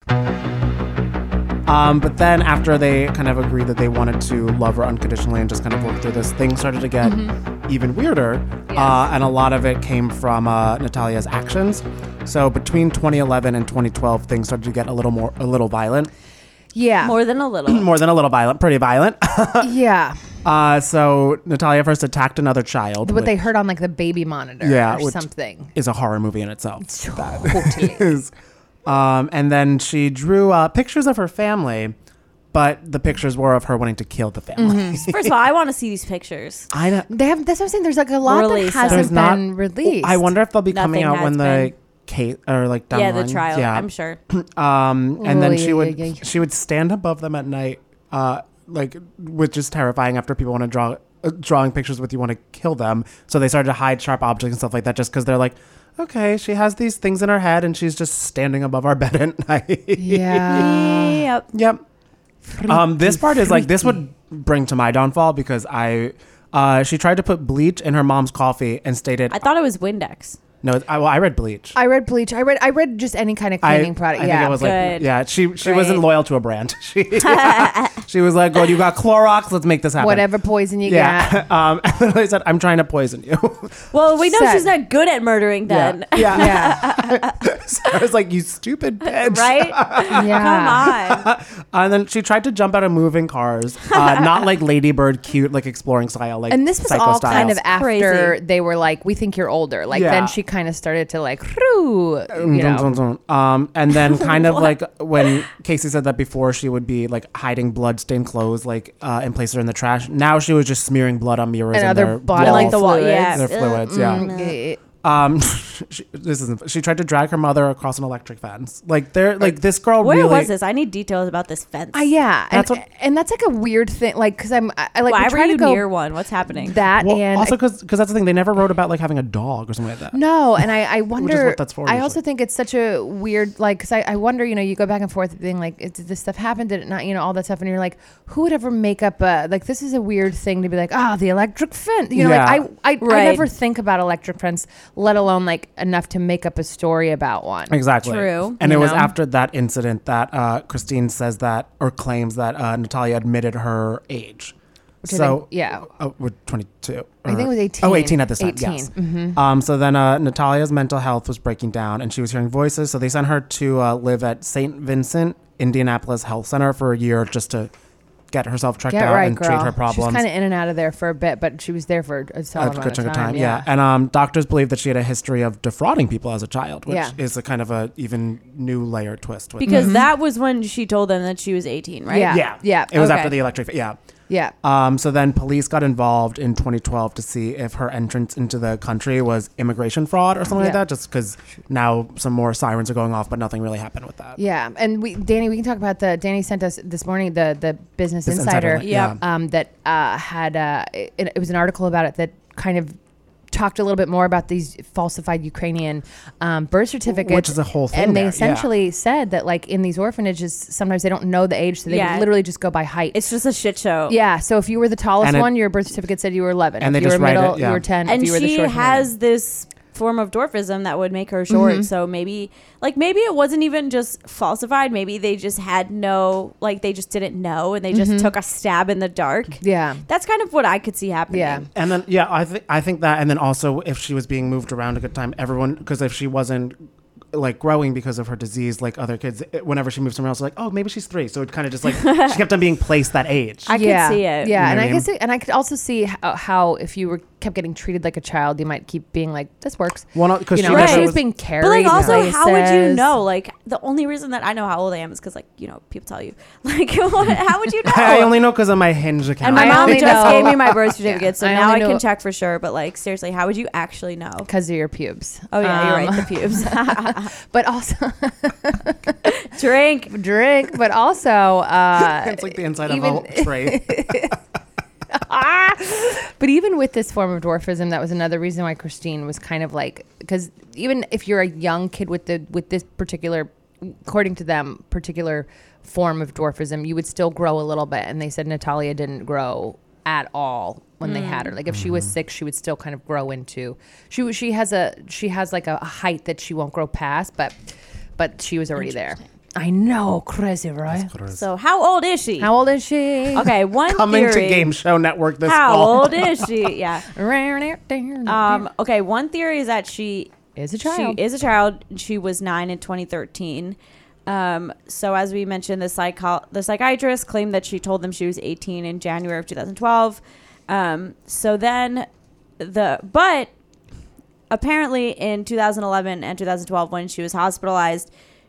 Speaker 7: Um, but then after they kind of agreed that they wanted to love her unconditionally and just kind of work through this, things started to get
Speaker 12: Mm-hmm.
Speaker 7: even weirder. Uh, and a lot of it came from uh, Natalia's actions. So between twenty eleven and twenty twelve, things started to get a little more, a little violent.
Speaker 12: Yeah.
Speaker 10: More than a little.
Speaker 7: More than a little violent, pretty violent.
Speaker 12: Yeah.
Speaker 7: Uh, so Natalia first attacked another child.
Speaker 12: What
Speaker 7: which-
Speaker 12: they heard on like the baby monitor
Speaker 7: yeah,
Speaker 12: or
Speaker 7: which
Speaker 12: something.
Speaker 7: is a horror movie in itself.
Speaker 12: Totally.
Speaker 7: is. Um, and then she drew uh, pictures of her family, but the pictures were of her wanting to kill the family.
Speaker 12: Mm-hmm.
Speaker 10: First of all, I want to see these pictures.
Speaker 7: I know.
Speaker 12: They have. That's what I'm saying. There's like a lot
Speaker 10: Release
Speaker 12: that
Speaker 10: them.
Speaker 12: hasn't
Speaker 7: There's
Speaker 12: been
Speaker 7: not-
Speaker 12: released.
Speaker 7: I wonder if they'll be coming
Speaker 10: Nothing
Speaker 7: out when
Speaker 10: has
Speaker 7: the
Speaker 10: been.
Speaker 7: case or like down
Speaker 10: Yeah,
Speaker 7: the
Speaker 10: the
Speaker 7: line.
Speaker 10: trial.
Speaker 7: Yeah.
Speaker 10: I'm sure.
Speaker 7: Um, and
Speaker 12: Oh,
Speaker 7: then
Speaker 12: yeah,
Speaker 7: she
Speaker 12: yeah,
Speaker 7: would
Speaker 12: yeah, yeah.
Speaker 7: she would stand above them at night, uh, like which is terrifying. After people want to draw uh, drawing pictures with you, want to kill them, so they started to hide sharp objects and stuff like that, just because they're like, okay, she has these things in her head and she's just standing above our bed at night.
Speaker 12: Yeah.
Speaker 10: Yep.
Speaker 7: Yep. Um, this part is like, this would bring to my downfall because I, uh, she tried to put bleach in her mom's coffee and stated,
Speaker 10: I thought it was Windex.
Speaker 7: no, I, well, I read bleach.
Speaker 12: I read bleach. I read. I read just any kind of
Speaker 7: I,
Speaker 12: cleaning product.
Speaker 7: I
Speaker 12: yeah.
Speaker 7: think it was like,
Speaker 10: Good.
Speaker 7: yeah, she, she
Speaker 10: Great.
Speaker 7: wasn't loyal to a brand. She, she was like, well, you got Clorox, let's make this happen.
Speaker 12: Whatever poison you got.
Speaker 7: Yeah. um, and I said, I'm trying to poison you.
Speaker 10: Well, we know
Speaker 12: Sad.
Speaker 10: she's not good at murdering then.
Speaker 7: Yeah.
Speaker 12: Yeah.
Speaker 7: So I was like, you stupid bitch.
Speaker 10: Right?
Speaker 12: Yeah.
Speaker 10: Come on.
Speaker 7: And then she tried to jump out of moving cars, uh, not like Ladybird, cute, like exploring style, like
Speaker 12: And this was
Speaker 7: psycho
Speaker 12: all
Speaker 7: style.
Speaker 12: kind of after
Speaker 10: Crazy.
Speaker 12: they were like, "We think you're older." Like
Speaker 7: Yeah.
Speaker 12: then she kind of started to like, "Roo," you know.
Speaker 7: Um, and then kind of like when Casey said that before, she would be like hiding blood-stained clothes, like uh, and place her in the trash. Now she was just smearing blood on mirrors
Speaker 12: And
Speaker 7: and,
Speaker 12: other
Speaker 7: their
Speaker 12: bodily
Speaker 10: like the wall,
Speaker 12: fluids.
Speaker 10: yeah.
Speaker 7: their fluids. Yeah.
Speaker 12: Mm,
Speaker 7: Um, she, this isn't. She tried to drag her mother across an electric fence. Like they're like this girl.
Speaker 10: Where
Speaker 7: really,
Speaker 10: was this? I need details about this fence.
Speaker 12: Uh, yeah,
Speaker 7: That's
Speaker 12: and,
Speaker 7: what-
Speaker 12: and that's like a weird thing, like because I'm I, I like
Speaker 10: Why
Speaker 12: we
Speaker 10: were
Speaker 12: try
Speaker 10: you
Speaker 12: to go
Speaker 10: near one? What's happening?
Speaker 12: that
Speaker 7: Well,
Speaker 12: and
Speaker 7: also because that's the thing. They never wrote about like having a dog or something like that.
Speaker 12: no, and I I wonder.
Speaker 7: what that's for
Speaker 12: I
Speaker 7: usually.
Speaker 12: also think it's such a weird like because I, I wonder you know you go back and forth being like it, did this stuff happen did it not you know all that stuff and you're like who would ever make up a like this is a weird thing to be like ah the electric fence you know
Speaker 7: Yeah.
Speaker 12: like I I, I
Speaker 10: Right.
Speaker 12: never think about electric fence let alone like enough to make up a story about one.
Speaker 7: Exactly.
Speaker 10: True.
Speaker 7: And
Speaker 12: You
Speaker 7: it was
Speaker 12: know?
Speaker 7: after that incident that uh, Christine says that or claims that uh, Natalia admitted her age.
Speaker 12: Which I
Speaker 7: so
Speaker 12: think- yeah.
Speaker 7: uh, with twenty-two.
Speaker 12: I think it was eighteen.
Speaker 7: Oh, eighteen at this time.
Speaker 12: eighteen.
Speaker 7: Yes.
Speaker 12: Mhm.
Speaker 7: Um, so then uh, Natalia's mental health was breaking down, and she was hearing voices. So they sent her to uh, live at Saint Vincent Indianapolis Health Center for a year just to get herself checked
Speaker 12: Get
Speaker 7: out
Speaker 12: right,
Speaker 7: and
Speaker 12: girl.
Speaker 7: treat her
Speaker 12: She was
Speaker 7: problems.
Speaker 12: kind of in and out of there for a bit, but she was there for a solid
Speaker 7: a
Speaker 12: amount
Speaker 7: good
Speaker 12: of
Speaker 7: chunk
Speaker 12: time.
Speaker 7: of time, yeah. And um, doctors believe that she had a history of defrauding people as a child, which
Speaker 12: Yeah.
Speaker 7: is a kind of a even new layer twist. With
Speaker 10: Because
Speaker 7: this.
Speaker 10: that was when she told them that she was eighteen, right?
Speaker 12: Yeah.
Speaker 7: Yeah.
Speaker 12: Yeah.
Speaker 7: It was
Speaker 10: Okay.
Speaker 7: after the electric. Yeah.
Speaker 12: Yeah.
Speaker 7: Um, so then police got involved in twenty twelve to see if her entrance into the country was immigration fraud or something like
Speaker 12: Yeah.
Speaker 7: that, just because now some more sirens are going off, but nothing really happened with that.
Speaker 12: Yeah, and we, Danny, we can talk about the. Danny sent us this morning the the Business
Speaker 7: Business
Speaker 12: Insider,
Speaker 7: Insider, yeah.
Speaker 12: um, that uh, had uh, it, it was an article about it that kind of talked a little bit more about these falsified Ukrainian um, birth certificates,
Speaker 7: Which is a whole thing
Speaker 12: and they
Speaker 7: there, yeah.
Speaker 12: essentially said that like in these orphanages, sometimes they don't know the age, so they
Speaker 10: Yeah.
Speaker 12: literally just go by height.
Speaker 10: It's just a shit show.
Speaker 12: Yeah, so if you were the tallest
Speaker 7: And it-
Speaker 12: one, your birth certificate said you were eleven.
Speaker 7: And
Speaker 12: if
Speaker 7: they
Speaker 12: you
Speaker 7: just
Speaker 12: were
Speaker 7: write it,
Speaker 12: middle,
Speaker 7: yeah.
Speaker 12: you were ten.
Speaker 10: And
Speaker 12: if you were the
Speaker 10: she
Speaker 12: short
Speaker 10: has this form of dwarfism that would make her short.
Speaker 12: Mhm.
Speaker 10: So maybe, like, maybe it wasn't even just falsified. Maybe they just had no, like, they just didn't know and they just
Speaker 12: Mhm.
Speaker 10: took a stab in the dark.
Speaker 12: Yeah.
Speaker 10: That's kind of what I could see happening.
Speaker 12: Yeah.
Speaker 7: And then, yeah, I think I think that, and then also if she was being moved around a good time, everyone, because if she wasn't like growing because of her disease, like other kids, it- whenever she moved somewhere else, like, oh, maybe she's three. So it kind of just like she kept on being placed that age.
Speaker 10: I
Speaker 12: yeah.
Speaker 10: could see it.
Speaker 12: Yeah,
Speaker 7: You know
Speaker 12: and
Speaker 7: what
Speaker 12: I
Speaker 7: I
Speaker 12: guess,
Speaker 7: mean?
Speaker 12: it, and I could also see how, how if you were kept getting treated like a child, you might keep being like, "This works."
Speaker 7: Well, no, 'cause
Speaker 12: you
Speaker 7: she
Speaker 12: know,
Speaker 7: never
Speaker 12: she was
Speaker 7: was-
Speaker 12: being carried.
Speaker 10: But like, also, how would you
Speaker 12: places.
Speaker 10: know? Like, the only reason that I know how old I am is because, like, you know, people tell you. Like, what, how would you know?
Speaker 7: I only know because of my Hinge account.
Speaker 10: And my
Speaker 12: I
Speaker 10: mom
Speaker 12: only
Speaker 10: just
Speaker 12: know-
Speaker 10: gave me my birth certificate, so
Speaker 12: I
Speaker 10: now
Speaker 12: only
Speaker 10: I
Speaker 12: know-
Speaker 10: can check for sure. But like, seriously, how would you actually know?
Speaker 12: Because of your pubes.
Speaker 10: Oh yeah, you're
Speaker 12: Um,
Speaker 10: right, the pubes.
Speaker 12: But also
Speaker 10: drink,
Speaker 12: drink. But also, uh,
Speaker 7: It's like the inside
Speaker 12: even-
Speaker 7: of a tray.
Speaker 12: But even with this form of dwarfism, that was another reason why Christine was kind of like, because even if you're a young kid with the with this particular, according to them, particular form of dwarfism, you would still grow a little bit. And they said Natalia didn't grow at all when they had her. Like if she was six, she would still kind of grow into. She was- she has a she has like a, a height that she won't grow past, but but she was already there. I know, crazy, right?
Speaker 10: So how old is she?
Speaker 12: How old is she?
Speaker 10: Okay, one
Speaker 7: Coming
Speaker 10: theory.
Speaker 7: to Game Show Network this
Speaker 10: How
Speaker 7: fall.
Speaker 10: old is she? Yeah. Um. Okay. One theory is that she
Speaker 12: is a child.
Speaker 10: She is a child. She was nine in twenty thirteen. Um. So as we mentioned, the psycho- the psychiatrist claimed that she told them she was eighteen in January of two thousand twelve. Um. So then, the but apparently in two thousand eleven and two thousand twelve, when she was hospitalized,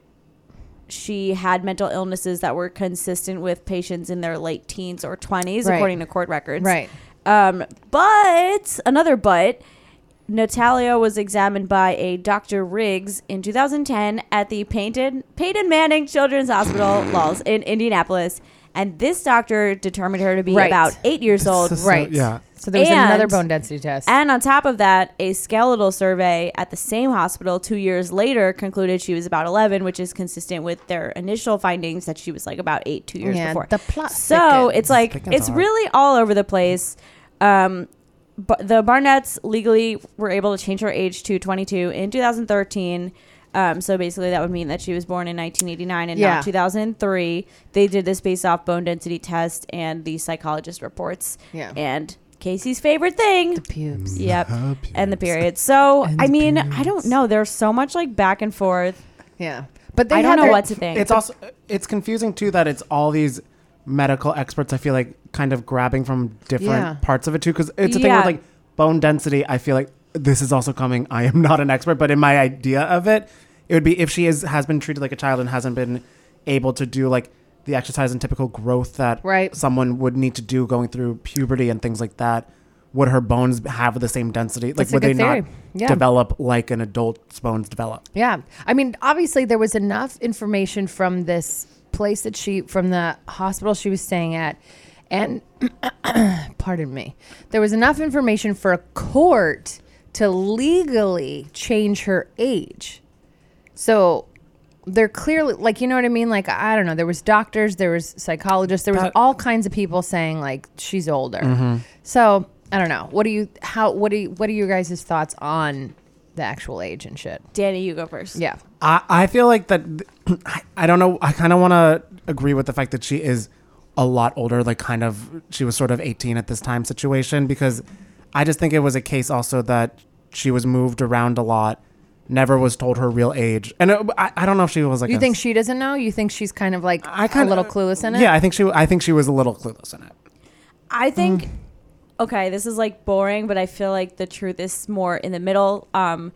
Speaker 10: she had mental illnesses that were consistent with patients in their late teens or twenties,
Speaker 12: Right.
Speaker 10: according to court records.
Speaker 12: Right.
Speaker 10: Um, but another but, Natalia was examined by a Doctor Riggs in two thousand ten at the Peyton, Peyton Manning Children's Hospital, Lulz, in Indianapolis. And this doctor determined her to be
Speaker 12: Right.
Speaker 10: about eight years old.
Speaker 7: is so-
Speaker 12: Right.
Speaker 7: yeah.
Speaker 12: So there was
Speaker 10: And-
Speaker 12: another bone density test.
Speaker 10: And on top of that, a skeletal survey at the same hospital two years later concluded she was about eleven, which is consistent with their initial findings that she was like about eight two years
Speaker 12: Yeah,
Speaker 10: before.
Speaker 12: the plot
Speaker 10: so
Speaker 12: thickens.
Speaker 10: it's like
Speaker 7: Thickens
Speaker 10: it's
Speaker 7: hard.
Speaker 10: really all over the place. Um, but the Barnetts legally were able to change her age to twenty-two in two thousand thirteen. Um, so basically, that would mean that she was born in nineteen eighty-nine and
Speaker 12: Yeah.
Speaker 10: not two thousand three. They did this based off bone density test and the psychologist reports.
Speaker 12: Yeah.
Speaker 10: And Casey's favorite thing,
Speaker 12: the pubes.
Speaker 10: Yep.
Speaker 7: The
Speaker 10: And the
Speaker 7: pubes.
Speaker 10: period. So,
Speaker 12: And
Speaker 10: I
Speaker 12: the
Speaker 10: mean, I
Speaker 12: periods.
Speaker 10: don't know. There's so much like back and forth.
Speaker 12: Yeah. But they
Speaker 10: I don't
Speaker 12: had
Speaker 10: know
Speaker 12: their-
Speaker 10: what to think.
Speaker 7: It's also it's confusing too that it's all these medical experts. I feel like kind of grabbing from different
Speaker 12: Yeah.
Speaker 7: parts of it too, because it's a thing
Speaker 10: Yeah.
Speaker 7: with like bone density. I feel like this is also coming. I am not an expert, but in my idea of it, it would be if she is has been treated like a child and hasn't been able to do like the exercise and typical growth that
Speaker 12: Right.
Speaker 7: someone would need to do going through puberty and things like that. Would her bones have the same density? Like,
Speaker 12: That's a
Speaker 7: would they
Speaker 12: good theory.
Speaker 7: not
Speaker 12: Yeah.
Speaker 7: develop like an adult's bones develop?
Speaker 12: Yeah. I mean, obviously there was enough information from this place that she, from the hospital she was staying at. And, pardon me, there was enough information for a court to legally change her age. So they're clearly, like, you know what I mean? Like, I don't know. There was doctors, there was psychologists, there was
Speaker 7: But-
Speaker 12: all kinds of people saying like she's older.
Speaker 7: Mhm.
Speaker 12: So I don't know. What do you, how, what do you, what are your guys' thoughts on the actual age and shit.
Speaker 10: Danny, you go first.
Speaker 12: Yeah.
Speaker 7: I, I feel like that. I, I don't know. I kind of want to agree with the fact that she is a lot older, like kind of, she was sort of eighteen at this time situation, because I just think it was a case also that she was moved around a lot, never was told her real age. And it, I, I don't know if she was like,
Speaker 12: you
Speaker 7: a,
Speaker 12: think she doesn't know? You think she's kind of like
Speaker 7: I kinda,
Speaker 12: a little clueless in it?
Speaker 7: Yeah, I think she, I think she was a little clueless in it.
Speaker 10: I think, mm. okay, this is like boring, but I feel like the truth is more in the middle. Um,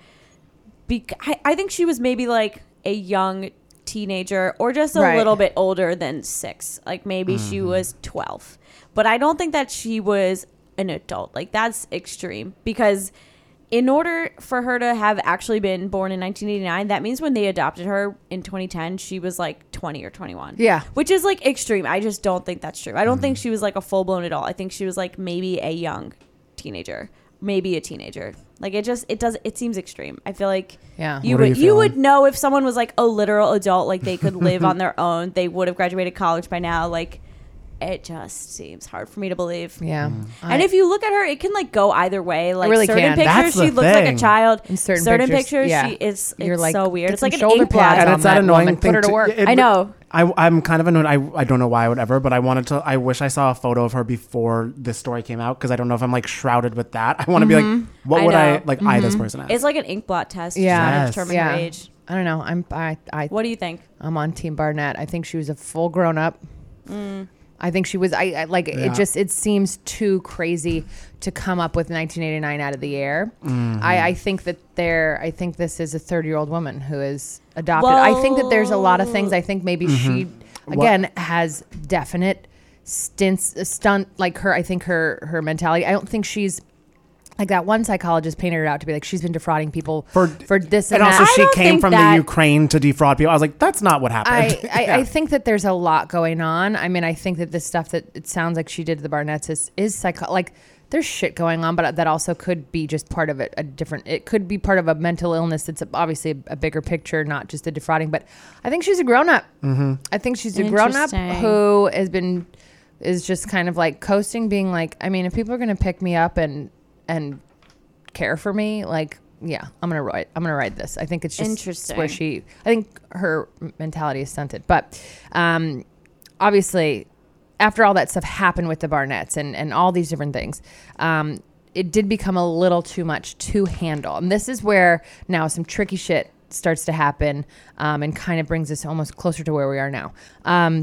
Speaker 10: bec- I, I think she was maybe like a young teenager or just a
Speaker 12: right.
Speaker 10: little bit older than six. Like maybe mm-hmm. she was twelve. But I don't think that she was an adult. Like that's extreme, because in order for her to have actually been born in nineteen eighty-nine, that means when they adopted her in twenty ten, she was like twenty or twenty-one.
Speaker 12: Yeah.
Speaker 10: Which is like extreme. I just don't think that's true. I don't mm-hmm. think she was like a full-blown adult. I think she was like maybe a young teenager, maybe a teenager. Like it just, it does, it seems extreme. I feel like
Speaker 12: yeah.
Speaker 10: you
Speaker 7: what
Speaker 10: would,
Speaker 7: you,
Speaker 10: you would know if someone was like a literal adult, like they could live on their own. They would have graduated college by now. Like it just seems hard for me to believe.
Speaker 12: Yeah.
Speaker 7: Mm.
Speaker 10: And
Speaker 12: I,
Speaker 10: if you look at her, it can like go either way. Like
Speaker 12: really
Speaker 10: certain
Speaker 12: can.
Speaker 10: pictures,
Speaker 7: That's
Speaker 10: she
Speaker 7: the
Speaker 10: looks like
Speaker 7: thing.
Speaker 10: a child.
Speaker 12: In certain,
Speaker 10: certain
Speaker 12: pictures,
Speaker 10: pictures,
Speaker 12: yeah.
Speaker 10: she is
Speaker 12: You're
Speaker 10: it's
Speaker 12: like,
Speaker 10: so weird.
Speaker 12: get
Speaker 10: It's
Speaker 12: some
Speaker 10: like an
Speaker 12: shoulder
Speaker 10: ink blot.
Speaker 12: pads
Speaker 7: And
Speaker 12: on
Speaker 7: it's that
Speaker 12: that
Speaker 7: annoying
Speaker 12: woman.
Speaker 7: thing
Speaker 12: Put her to
Speaker 7: to-
Speaker 12: work.
Speaker 7: it-
Speaker 10: I know.
Speaker 7: I, I'm kind of annoyed. I, I don't know why, whatever, but I wanted to, I wish I saw a photo of her before this story came out, because I don't know if I'm like shrouded with that. I want to
Speaker 10: Mm-hmm.
Speaker 7: be like, what
Speaker 10: I
Speaker 7: would I,
Speaker 10: know.
Speaker 7: like, eye this person as?
Speaker 10: It's like an ink blot test.
Speaker 12: Yeah.
Speaker 10: Yeah. To
Speaker 7: Yes.
Speaker 10: determine
Speaker 12: Yeah.
Speaker 10: her age.
Speaker 12: I don't know. I'm, I, I,
Speaker 10: What do you think?
Speaker 12: I'm on Team Barnett. I think she was a full grown up.
Speaker 10: Mm.
Speaker 12: I think she was. I, I like
Speaker 7: Yeah.
Speaker 12: it. Just it seems too crazy to come up with nineteen eighty-nine out of the air.
Speaker 7: Mm-hmm.
Speaker 12: I, I think that there. I think this is a thirty-year-old woman who is adopted. I think that there's a lot of things. I think maybe she, again,
Speaker 7: What?
Speaker 12: has definite stints, stunt like her. I think her her mentality. I don't think she's. Like that one psychologist painted it out to be like she's been defrauding people for for this and,
Speaker 7: and also
Speaker 12: that.
Speaker 7: she
Speaker 10: don't
Speaker 7: came
Speaker 10: think
Speaker 7: from
Speaker 10: that-
Speaker 7: the Ukraine to defraud people. I was like, that's not what happened.
Speaker 12: I, I,
Speaker 7: Yeah.
Speaker 12: I think that there's a lot going on. I mean, I think that the stuff that it sounds like she did to the Barnetts is, is psycho. Like, there's shit going on, but that also could be just part of it. A different. It could be part of a mental illness. That's obviously a, a bigger picture, not just a defrauding. But I think she's a grown up. Mm-hmm. I think she's a grown up
Speaker 10: Interesting.
Speaker 12: who has been is just kind of like coasting, being like, I mean, if people are gonna pick me up and and care for me, like, yeah, I'm gonna ride I'm gonna ride this. I think it's just
Speaker 10: Interesting.
Speaker 12: where she I think her mentality is stunted. But um obviously after all that stuff happened with the Barnetts and and all these different things, um it did become a little too much to handle. And this is where now some tricky shit starts to happen, um and kind of brings us almost closer to where we are now. um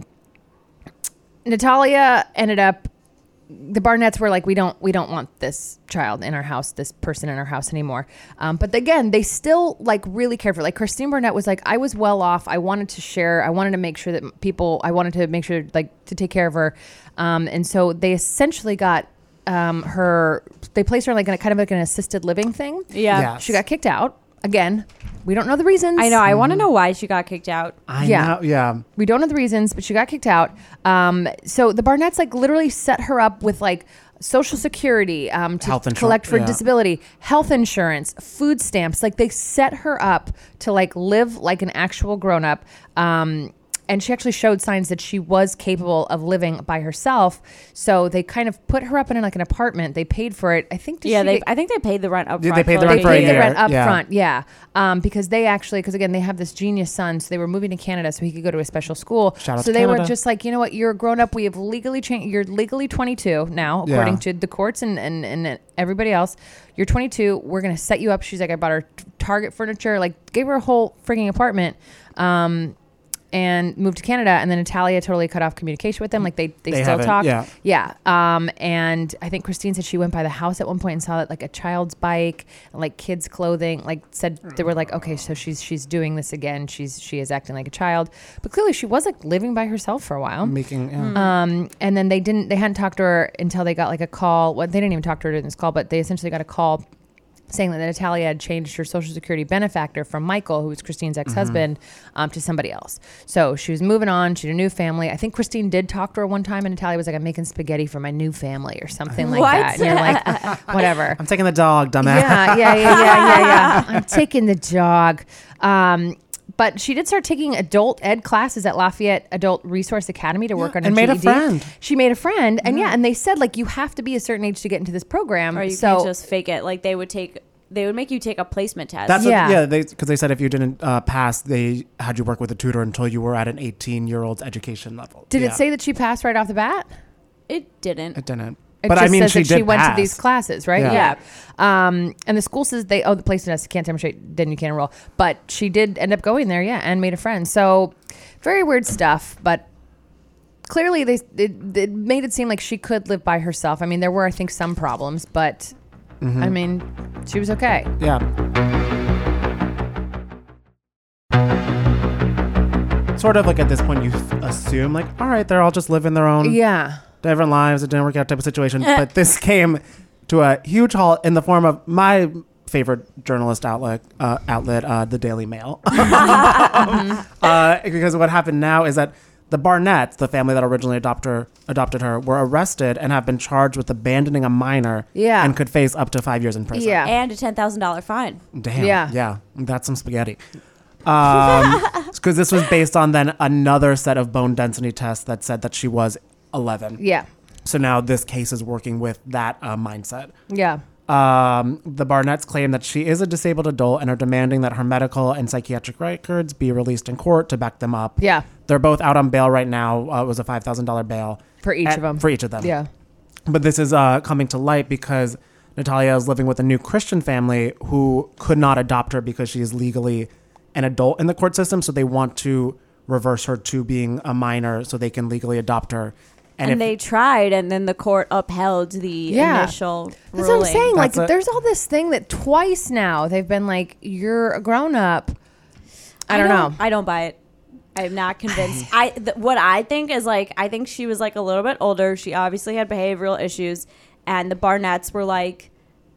Speaker 12: Natalia ended up the Barnetts were like, we don't, we don't want this child in our house, this person in our house anymore. Um, but again, they still like really cared for her. Like Christine Barnett was like, I was well off. I wanted to share. I wanted to make sure that people, I wanted to make sure like to take care of her. Um, and so they essentially got um, her, they placed her like in a kind of like an assisted living thing.
Speaker 10: Yeah.
Speaker 7: Yes.
Speaker 12: She got kicked out. Again, we don't know the reasons.
Speaker 10: I know. I want to know why she got kicked out.
Speaker 7: I
Speaker 12: yeah.
Speaker 7: know, yeah.
Speaker 12: We don't know the reasons, but she got kicked out. Um, so the Barnetts like literally set her up with like Social Security, um, to
Speaker 7: Health insurance,
Speaker 12: collect for
Speaker 7: yeah.
Speaker 12: disability, health insurance, food stamps. Like they set her up to like live like an actual grown up. Um, and she actually showed signs that she was capable of living by herself. So they kind of put her up in like an apartment. They paid for it. I think. Did
Speaker 10: Yeah,
Speaker 12: she
Speaker 10: they.
Speaker 12: get-
Speaker 10: I think they paid the rent up
Speaker 7: Did
Speaker 10: front.
Speaker 7: they pay
Speaker 10: for,
Speaker 7: the
Speaker 10: like,
Speaker 7: rent for
Speaker 12: they
Speaker 7: a
Speaker 12: paid the
Speaker 7: year?
Speaker 12: rent up
Speaker 7: Yeah.
Speaker 12: front, yeah. Um, because they actually, because again, they have this genius son, so they were moving to Canada so he could go to a special school.
Speaker 7: Shout out
Speaker 12: so
Speaker 7: to
Speaker 12: they were
Speaker 7: Canada.
Speaker 12: just like, you know what, you're a grown up. We have legally changed. You're legally twenty-two now,
Speaker 7: Yeah.
Speaker 12: according to the courts and, and and everybody else. You're twenty-two. We're gonna set you up. She's like, I bought her t- Target furniture, like gave her a whole freaking apartment. Um, and moved to Canada, and then Natalia totally cut off communication with them. Like they, they,
Speaker 7: They
Speaker 12: still
Speaker 7: haven't,
Speaker 12: talk.
Speaker 7: yeah.
Speaker 12: Yeah. Um, and I think Christine said she went by the house at one point and saw that like a child's bike and like kids' clothing, like said they were like, okay, so she's she's doing this again. She's she is acting like a child. But clearly she was like living by herself for a while.
Speaker 7: Making, yeah.
Speaker 12: Um, and then they didn't they hadn't talked to her until they got like a call. Well, they didn't even talk to her during this call, but they essentially got a call saying that Natalia had changed her Social Security benefactor from Michael, who was Christine's ex-husband,
Speaker 7: Mm-hmm.
Speaker 12: um, to somebody else. So she was moving on. She had a new family. I think Christine did talk to her one time, and Natalia was like, I'm making spaghetti for my new family or something like
Speaker 10: What?
Speaker 12: that. And you're like, whatever.
Speaker 7: I'm taking the dog, dumbass.
Speaker 12: Yeah, yeah, yeah, yeah, yeah, yeah. I'm taking the dog. Um, but she did start taking adult ed classes at Lafayette Adult Resource Academy to work on her
Speaker 7: and made a
Speaker 12: G E D.
Speaker 7: friend.
Speaker 12: She made a friend, and yeah, and they said like you have to be a certain age to get into this program.
Speaker 10: Or you
Speaker 12: so
Speaker 10: can't just fake it. Like they would take they would make you take a placement test.
Speaker 7: That's
Speaker 12: Yeah.
Speaker 7: what, yeah, they because they said if you didn't uh, pass, they had you work with a tutor until you were at an eighteen-year-old's education level.
Speaker 12: Did
Speaker 7: Yeah.
Speaker 12: it say that she passed right off the bat?
Speaker 10: It didn't.
Speaker 7: It didn't.
Speaker 12: It
Speaker 7: but
Speaker 12: just
Speaker 7: I mean,
Speaker 12: says
Speaker 7: she
Speaker 12: that
Speaker 7: did
Speaker 12: she went
Speaker 7: pass.
Speaker 12: to these classes, right?
Speaker 7: Yeah.
Speaker 12: Yeah. Um, and the school says they, oh, the placement test, can't demonstrate, then you can't enroll. But she did end up going there, yeah, and made a friend. So very weird stuff, but clearly they it, it made it seem like she could live by herself. I mean, there were, I think, some problems, but
Speaker 7: Mhm.
Speaker 12: I mean, she was okay.
Speaker 7: Yeah. Sort of like at this point, you f- assume like, all right, they're all just living their own
Speaker 12: Yeah.
Speaker 7: different lives. It didn't work out type of situation. But this came to a huge halt in the form of my favorite journalist outlet, uh, outlet, uh, the Daily Mail. uh, because what happened now is that the Barnetts, the family that originally adopt her, adopted her, were arrested and have been charged with abandoning a minor
Speaker 10: Yeah.
Speaker 7: and could face up to five years in prison.
Speaker 10: And a ten thousand dollars fine.
Speaker 7: Damn.
Speaker 10: Yeah.
Speaker 7: Yeah. That's some spaghetti. Um, because this was based on then another set of bone density tests that said that she was eleven.
Speaker 12: Yeah.
Speaker 7: So now this case is working with that uh, mindset.
Speaker 12: Yeah.
Speaker 7: Um, the Barnetts claim that she is a disabled adult and are demanding that her medical and psychiatric records be released in court to back them up.
Speaker 12: Yeah.
Speaker 7: They're both out on bail right now. Uh, it was a five thousand dollars bail.
Speaker 12: For each
Speaker 7: at-
Speaker 12: of them.
Speaker 7: For each of them.
Speaker 12: Yeah.
Speaker 7: But this is uh, coming to light because Natalia is living with a new Christian family who could not adopt her because she is legally an adult in the court system. So they want to reverse her to being a minor so they can legally adopt her.
Speaker 10: And,
Speaker 7: if-
Speaker 10: they tried, and then the court upheld the
Speaker 12: Yeah.
Speaker 10: initial
Speaker 12: That's
Speaker 10: ruling.
Speaker 12: what I'm saying. Like,
Speaker 7: That's a-
Speaker 12: there's all this thing that twice now they've been like, you're a grown up. I don't know.
Speaker 10: I don't buy it. I'm not convinced. I th- what I think is like I think she was like a little bit older. She obviously had behavioral issues, and the Barnetts were like,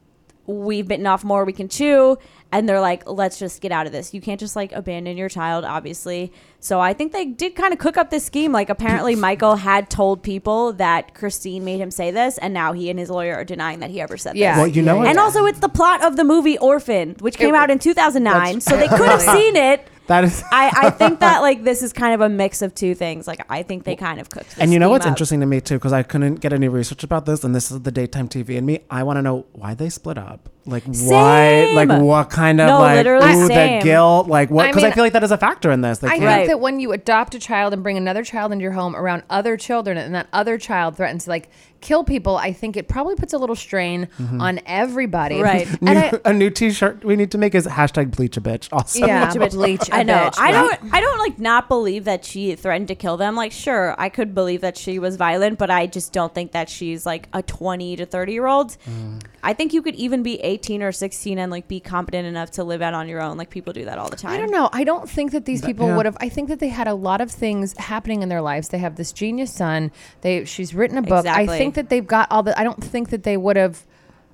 Speaker 10: "We've bitten off more we can chew," and they're like, "Let's just get out of this. You can't just like abandon your child, obviously." So I think they did kind of cook up this scheme. Like apparently Michael had told people that Christine made him say this, and now he and his lawyer are denying that he ever said
Speaker 12: Yeah.
Speaker 10: this.
Speaker 7: Well, you know what?
Speaker 10: And also, it's the plot of the movie Orphan, which came
Speaker 12: It-
Speaker 10: out in two thousand nine,
Speaker 7: That's-
Speaker 10: so they could have seen it.
Speaker 7: That is.
Speaker 10: I, I think that like this is kind of a mix of two things. Like I think they kind of cooked this
Speaker 7: And you know
Speaker 10: scheme
Speaker 7: what's
Speaker 10: up.
Speaker 7: interesting to me too, because I couldn't get any research about this, and this is the daytime T V in me. I want to know why they split up. Like why?
Speaker 10: Same.
Speaker 7: Like what kind of
Speaker 10: No,
Speaker 7: like
Speaker 10: literally
Speaker 7: ooh,
Speaker 10: same.
Speaker 7: the guilt? Like what?
Speaker 12: I
Speaker 7: Because I,
Speaker 12: mean,
Speaker 7: feel like that is a factor in this. They
Speaker 12: I
Speaker 7: can't-
Speaker 12: think
Speaker 10: Right.
Speaker 12: that when you adopt a child and bring another child into your home around other children, and that other child threatens to like kill people, I think it probably puts a little strain on everybody.
Speaker 10: Right.
Speaker 12: And
Speaker 7: New,
Speaker 12: I,
Speaker 7: a new T-shirt we need to make is hashtag bleach a bitch. Also,
Speaker 12: yeah, bleach. a
Speaker 10: I know.
Speaker 12: bitch,
Speaker 10: I
Speaker 12: right?
Speaker 10: don't. I don't like not believe that she threatened to kill them. Like, sure, I could believe that she was violent, but I just don't think that she's like a twenty to thirty year old.
Speaker 7: Mm.
Speaker 10: I think you could even be eighteen or sixteen and like be competent enough to live out on your own. Like people do that all the time.
Speaker 12: I don't know. I don't think that these people
Speaker 7: yeah.
Speaker 12: would have. I think that they had a lot of things happening in their lives. They have this genius son. They she's written a book.
Speaker 10: Exactly.
Speaker 12: I think that they've got all the. I don't think that they would have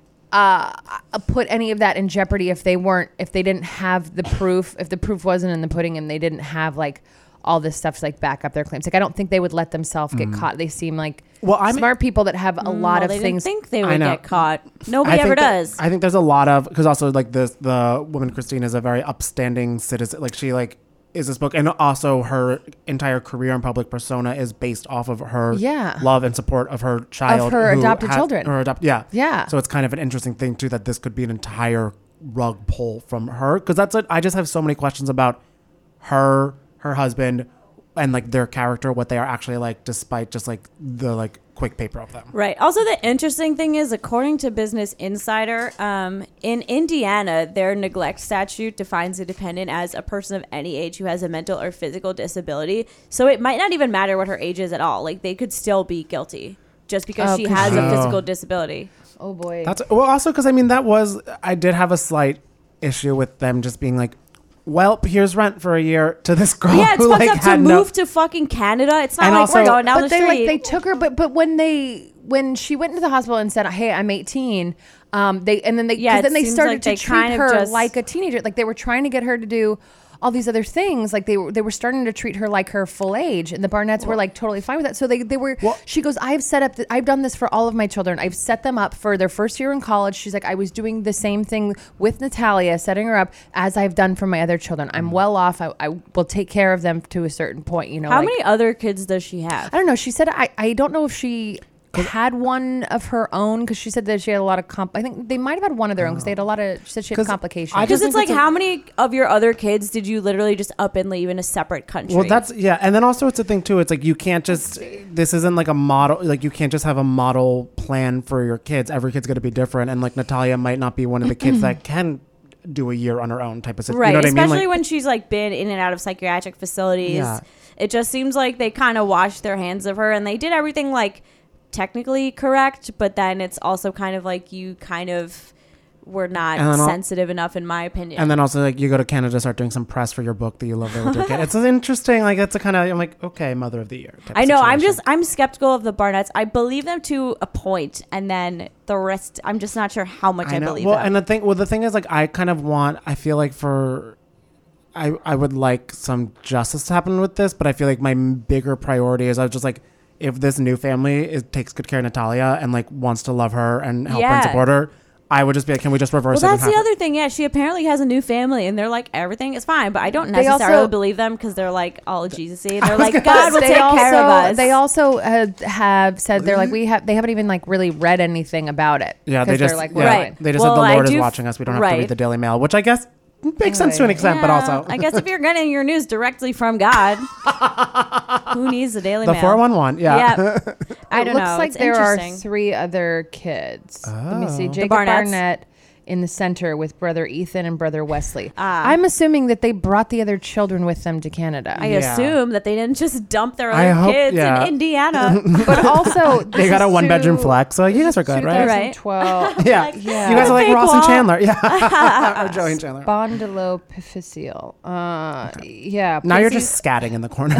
Speaker 12: uh, put any of that in jeopardy if they weren't. If they didn't have the proof. If the proof wasn't in the pudding, and they didn't have like all this stuff to like back up their claims. Like I don't think they would let themselves get caught. They seem like
Speaker 7: Well, I'm-
Speaker 12: smart people that have a
Speaker 10: Mm,
Speaker 12: lot
Speaker 10: well,
Speaker 12: of
Speaker 10: they
Speaker 12: things.
Speaker 10: Didn't think they
Speaker 7: I
Speaker 10: would
Speaker 7: know.
Speaker 10: get caught. Nobody
Speaker 7: I
Speaker 10: ever
Speaker 7: think that-
Speaker 10: does.
Speaker 7: I think there's a lot of because also like this the woman Christine is a very upstanding citizen. Like she like is this book, and also her entire career and public persona is based off of her
Speaker 12: Yeah.
Speaker 7: love and support of her child,
Speaker 12: her
Speaker 7: who
Speaker 12: adopted
Speaker 7: has-
Speaker 12: children.
Speaker 7: Her adopt, yeah,
Speaker 12: Yeah.
Speaker 7: So it's kind of an interesting thing too that this could be an entire rug pull from her because that's it. I just have so many questions about her, her husband, and like their character, what they are actually like, despite just like the like quick paper of them.
Speaker 10: Right. Also, the interesting thing is, according to Business Insider, um, in Indiana, their neglect statute defines a dependent as a person of any age who has a mental or physical disability. So it might not even matter what her age is at all. Like they could still be guilty just because
Speaker 12: Oh,
Speaker 10: she
Speaker 12: 'cause
Speaker 10: has
Speaker 7: she-
Speaker 10: a
Speaker 7: Oh.
Speaker 10: physical disability.
Speaker 12: Oh boy.
Speaker 7: That's well, also because I mean that was I did have a slight issue with them just being like, well, here's rent for a year to this girl.
Speaker 10: Yeah, it's
Speaker 7: who,
Speaker 10: fucked
Speaker 7: like,
Speaker 10: up to
Speaker 7: had
Speaker 10: move
Speaker 7: no-
Speaker 10: to fucking Canada. It's not
Speaker 7: And
Speaker 10: like
Speaker 7: also-
Speaker 10: we're going down
Speaker 12: but
Speaker 10: the
Speaker 12: they
Speaker 10: street.
Speaker 12: like they took her but but when they when she went into the hospital and said, hey, I'm eighteen, um they and then they
Speaker 10: Yeah,
Speaker 12: 'cause
Speaker 10: it
Speaker 12: then they
Speaker 10: seems
Speaker 12: started
Speaker 10: like
Speaker 12: to
Speaker 10: they
Speaker 12: treat
Speaker 10: kind of
Speaker 12: her
Speaker 10: just-
Speaker 12: like a teenager. Like they were trying to get her to do all these other things. Like they were they were starting to treat her like her full age, and the Barnetts were like totally fine with that. So they they were
Speaker 7: Well-
Speaker 12: she goes, I've set up th- I've done this for all of my children. I've set them up for their first year in college. She's like, I was doing the same thing with Natalia, setting her up as I've done for my other children. I'm well off. I, I will take care of them to a certain point, you know.
Speaker 10: How
Speaker 12: like-
Speaker 10: many other kids does she have?
Speaker 12: I don't know. She said, I, I don't know if she had one of her own? Because she said that she had a lot of comp. I think they might have had one of their own because they had a lot of. She said she had complications.
Speaker 10: Because it's like, how many of your other kids did you literally just up and leave in a separate country?
Speaker 7: Well, that's yeah, and then also it's a thing too. It's like you can't just. This isn't like a model. Like you can't just have a model plan for your kids. Every kid's going to be different, and like Natalia might not be one of the kids that can do a year on her own type of situation.
Speaker 10: Right,
Speaker 7: You know what
Speaker 10: especially
Speaker 7: I mean? Like,
Speaker 10: when she's like been in and out of psychiatric facilities.
Speaker 7: Yeah.
Speaker 10: It just seems like they kind of washed their hands of her, and they did everything like technically correct, but then it's also kind of like you kind of were not
Speaker 7: And then I'll-
Speaker 10: sensitive enough, in my opinion.
Speaker 7: and then also like you go to Canada, start doing some press for your book that you love there with your kid. It's interesting. Like it's a kind of I'm like okay, mother of the year. type
Speaker 10: I know. I'm
Speaker 7: situation.
Speaker 10: just I'm skeptical of the Barnetts. I believe them to a point, and then the rest, I'm just not sure how much I,
Speaker 7: I know.
Speaker 10: believe
Speaker 7: Well,
Speaker 10: them.
Speaker 7: and the thing, well, the thing is, like, I kind of want. I feel like for, I I would like some justice to happen with this, but I feel like my m- bigger priority is I was just like, if this new family is, takes good care of Natalia and like wants to love her and help her and
Speaker 10: Yeah.
Speaker 7: support her, I would just be like, can we just reverse
Speaker 10: Well,
Speaker 7: it?
Speaker 10: that's
Speaker 7: and
Speaker 10: the
Speaker 7: have her-
Speaker 10: other thing. Yeah, she apparently has a new family, and they're like, everything is fine. But I don't
Speaker 12: They
Speaker 10: necessarily
Speaker 12: also-
Speaker 10: believe them because they're like all Jesus-y. And
Speaker 12: I
Speaker 10: they're
Speaker 12: was
Speaker 10: like,
Speaker 12: gonna
Speaker 10: God will
Speaker 12: say,
Speaker 10: take
Speaker 12: they
Speaker 10: care of
Speaker 12: also-
Speaker 10: us.
Speaker 12: They also have, have said they're like we have. They haven't even like really read anything about it.
Speaker 7: Yeah, they
Speaker 12: 'Cause they're
Speaker 7: just
Speaker 12: like,
Speaker 7: yeah,
Speaker 12: we're fine.
Speaker 7: they just
Speaker 10: Well,
Speaker 7: said the
Speaker 10: I
Speaker 7: Lord is
Speaker 10: do f-
Speaker 7: watching us. We don't have to
Speaker 10: right.
Speaker 7: read the Daily Mail, which I guess makes sense to an extent, but
Speaker 10: Yeah,
Speaker 7: also
Speaker 10: I guess if you're getting your news directly from God, who needs the Daily
Speaker 7: the
Speaker 10: Mail?
Speaker 7: four one one. Yeah.
Speaker 10: Yep. I
Speaker 12: It
Speaker 10: don't
Speaker 12: looks
Speaker 10: know.
Speaker 12: like
Speaker 10: It's
Speaker 12: there are
Speaker 10: interesting.
Speaker 12: three other kids. Let me see.
Speaker 7: Oh. The
Speaker 12: Jacob
Speaker 10: Barnetts?
Speaker 12: Barnett in the center with brother Ethan and brother Wesley.
Speaker 10: Ah.
Speaker 12: I'm assuming that they brought the other children with them to Canada.
Speaker 10: I assume that they didn't just dump their
Speaker 7: I
Speaker 10: other
Speaker 7: hope-
Speaker 10: kids
Speaker 7: yeah.
Speaker 10: in Indiana.
Speaker 12: But also,
Speaker 7: They
Speaker 12: this
Speaker 7: got a
Speaker 12: is
Speaker 7: one bedroom
Speaker 12: to
Speaker 7: flex, so you guys are good, right?
Speaker 10: Right.
Speaker 12: twenty twelve.
Speaker 7: Yeah.
Speaker 12: Yeah.
Speaker 7: You guys are like
Speaker 10: Fake
Speaker 7: Ross and
Speaker 10: wall.
Speaker 7: Chandler. Yeah. Or Joey and Chandler.
Speaker 12: Spondylopiphyseal. Uh, yeah.
Speaker 7: Now you're
Speaker 12: places-
Speaker 7: just scatting in the corner.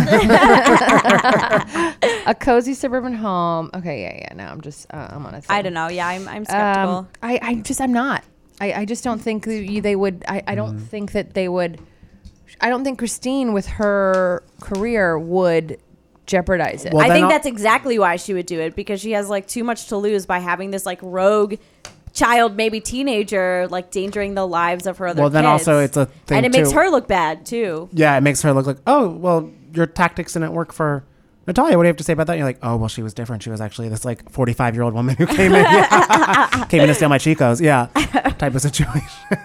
Speaker 12: a cozy suburban home. Okay, yeah, yeah. Now I'm just, uh, I'm on a thing.
Speaker 10: I don't know. Yeah, I'm, I'm skeptical.
Speaker 12: Um, I, I just, I'm not. I, I just don't think that you- they would. I, I don't
Speaker 7: Mm.
Speaker 12: think that they would. I don't think Christine, with her career, would jeopardize it.
Speaker 7: Well,
Speaker 10: I
Speaker 7: then
Speaker 10: think
Speaker 7: I'll-
Speaker 10: that's exactly why she would do it, because she has like too much to lose by having this like rogue child, maybe teenager, like endangering the lives of her other
Speaker 7: Well, then
Speaker 10: kids.
Speaker 7: also it's a thing
Speaker 10: and it makes
Speaker 7: too.
Speaker 10: her look bad too.
Speaker 7: Yeah, it makes her look like, oh, well, your tactics didn't work for Natalia. What do you have to say about that? And you're like, oh, well, she was different. She was actually this like forty-five year old woman who came in, yeah. came in to steal my Chicos. Yeah, type of situation.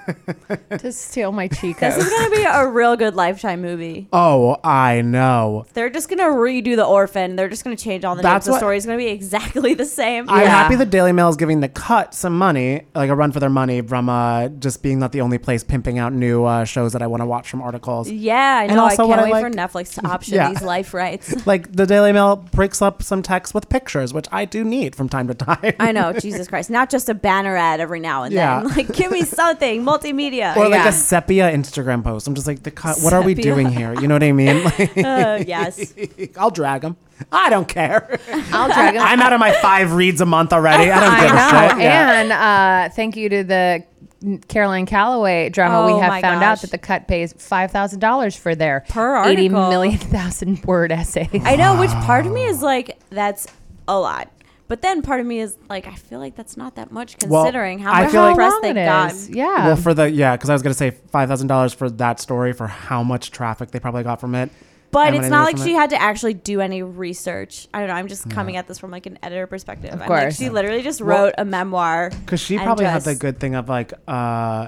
Speaker 12: To steal my
Speaker 10: This
Speaker 12: Chicos.
Speaker 10: is gonna be a real good Lifetime movie.
Speaker 7: Oh, I know.
Speaker 10: They're just gonna redo The Orphan. They're just gonna change all the
Speaker 7: That's
Speaker 10: names. The
Speaker 7: what-
Speaker 10: story's gonna be exactly the same.
Speaker 7: I'm happy the Daily Mail is giving the Cut some money, like a run for their money from uh, just being not the only place pimping out new uh, shows that I want to watch from articles.
Speaker 10: Yeah, I
Speaker 7: And
Speaker 10: know. I
Speaker 7: also
Speaker 10: can't
Speaker 7: what I
Speaker 10: wait
Speaker 7: like-
Speaker 10: for Netflix to option
Speaker 7: Yeah.
Speaker 10: these life rights.
Speaker 7: Like the Daily Mail breaks up some text with pictures, which I do need from time to time.
Speaker 10: I know, Jesus Christ. Not just a banner ad every now and
Speaker 7: Yeah.
Speaker 10: then. Like, give me something, multimedia.
Speaker 7: Or like
Speaker 10: Yeah.
Speaker 7: a sepia Instagram post. I'm just like, the cut. What are we
Speaker 10: Sepia.
Speaker 7: doing here? You know what I mean? Like,
Speaker 10: Uh, yes.
Speaker 7: I'll drag them. I don't care.
Speaker 12: I'll drag 'em.
Speaker 7: I'm out of my five reads a month already. I don't give
Speaker 12: I
Speaker 7: a
Speaker 12: know.
Speaker 7: shit. Yeah.
Speaker 12: And uh, thank you to the Caroline Calloway drama.
Speaker 10: Oh
Speaker 12: we have
Speaker 10: my
Speaker 12: found
Speaker 10: gosh.
Speaker 12: out that the Cut pays five thousand dollars for their
Speaker 10: Per
Speaker 12: eighty
Speaker 10: article.
Speaker 12: million thousand word essays.
Speaker 10: I know, which part of me is like, that's a lot. But then part of me is like, I feel like that's not that much
Speaker 7: Well,
Speaker 10: considering how
Speaker 7: I
Speaker 10: much
Speaker 7: feel like-
Speaker 10: press
Speaker 12: long
Speaker 10: they've
Speaker 12: it
Speaker 10: gotten.
Speaker 12: is. Yeah.
Speaker 7: Well, for the yeah, because I was gonna say five thousand dollars for that story for how much traffic they probably got from it.
Speaker 10: But
Speaker 7: and
Speaker 10: it's
Speaker 7: what I
Speaker 10: not
Speaker 7: needed
Speaker 10: like
Speaker 7: from
Speaker 10: she
Speaker 7: it.
Speaker 10: had to actually do any research. I don't know. I'm just coming at this from like an editor perspective.
Speaker 12: Of
Speaker 10: I'm like,
Speaker 12: course.
Speaker 10: she literally just
Speaker 7: Well,
Speaker 10: wrote a memoir.
Speaker 7: Because she
Speaker 10: and
Speaker 7: probably had
Speaker 10: just-
Speaker 7: the good thing of like, uh,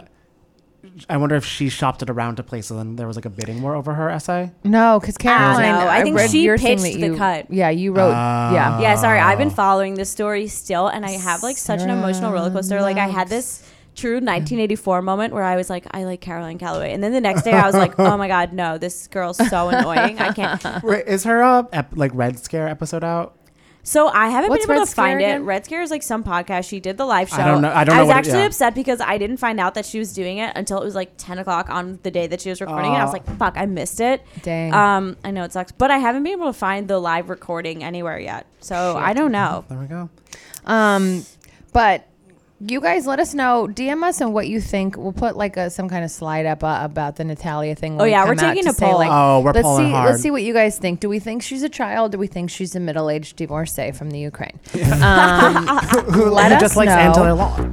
Speaker 7: I wonder if she shopped it around to places and there was like a bidding war over her essay.
Speaker 12: No, because Caroline,
Speaker 10: no, I think
Speaker 12: read
Speaker 10: she
Speaker 12: your thing
Speaker 10: pitched
Speaker 12: that
Speaker 10: the
Speaker 12: you-
Speaker 10: Cut.
Speaker 12: Yeah, you wrote.
Speaker 7: Ah.
Speaker 12: yeah,
Speaker 10: Yeah, sorry. I've been following this story still, and I have like such an emotional roller coaster. Like I had this true nineteen eighty-four moment where I was like, I like Caroline Calloway, and then the next day I was like, oh my god, no, this girl's so annoying. I can't.
Speaker 7: Wait, is her uh, ep- like Red Scare episode out?
Speaker 10: So I haven't
Speaker 12: What's
Speaker 10: been able
Speaker 12: Red
Speaker 10: to find
Speaker 12: Scare
Speaker 10: it.
Speaker 12: again?
Speaker 10: Red Scare is like some podcast. She did the live show.
Speaker 7: I don't know- I don't know
Speaker 10: was
Speaker 7: what it-
Speaker 10: actually
Speaker 7: yeah.
Speaker 10: upset because I didn't find out that she was doing it until it was like ten o'clock on the day that she was recording it. I was
Speaker 7: Aw.
Speaker 10: like, fuck, I missed it.
Speaker 12: Dang.
Speaker 10: Um, I know it sucks, but I haven't been able to find the live recording anywhere yet. So I don't know.
Speaker 7: There we go.
Speaker 12: Um, but you guys let us know, D M us, and what you think. We'll put like a, some kind of slide up uh, about the Natalia thing. when
Speaker 10: Oh,
Speaker 12: we
Speaker 10: yeah,
Speaker 12: come
Speaker 10: we're
Speaker 12: out
Speaker 10: taking
Speaker 12: to
Speaker 10: a
Speaker 12: say,
Speaker 10: poll.
Speaker 12: Like,
Speaker 7: Oh, we're
Speaker 12: let's
Speaker 7: polling
Speaker 12: see,
Speaker 7: hard.
Speaker 12: Let's see what you guys think. Do we think she's a child? Do we think she's a middle-aged divorcee from the Ukraine? Um,
Speaker 7: Who
Speaker 12: let us
Speaker 7: just likes
Speaker 12: know.
Speaker 7: Anne Taylor Law.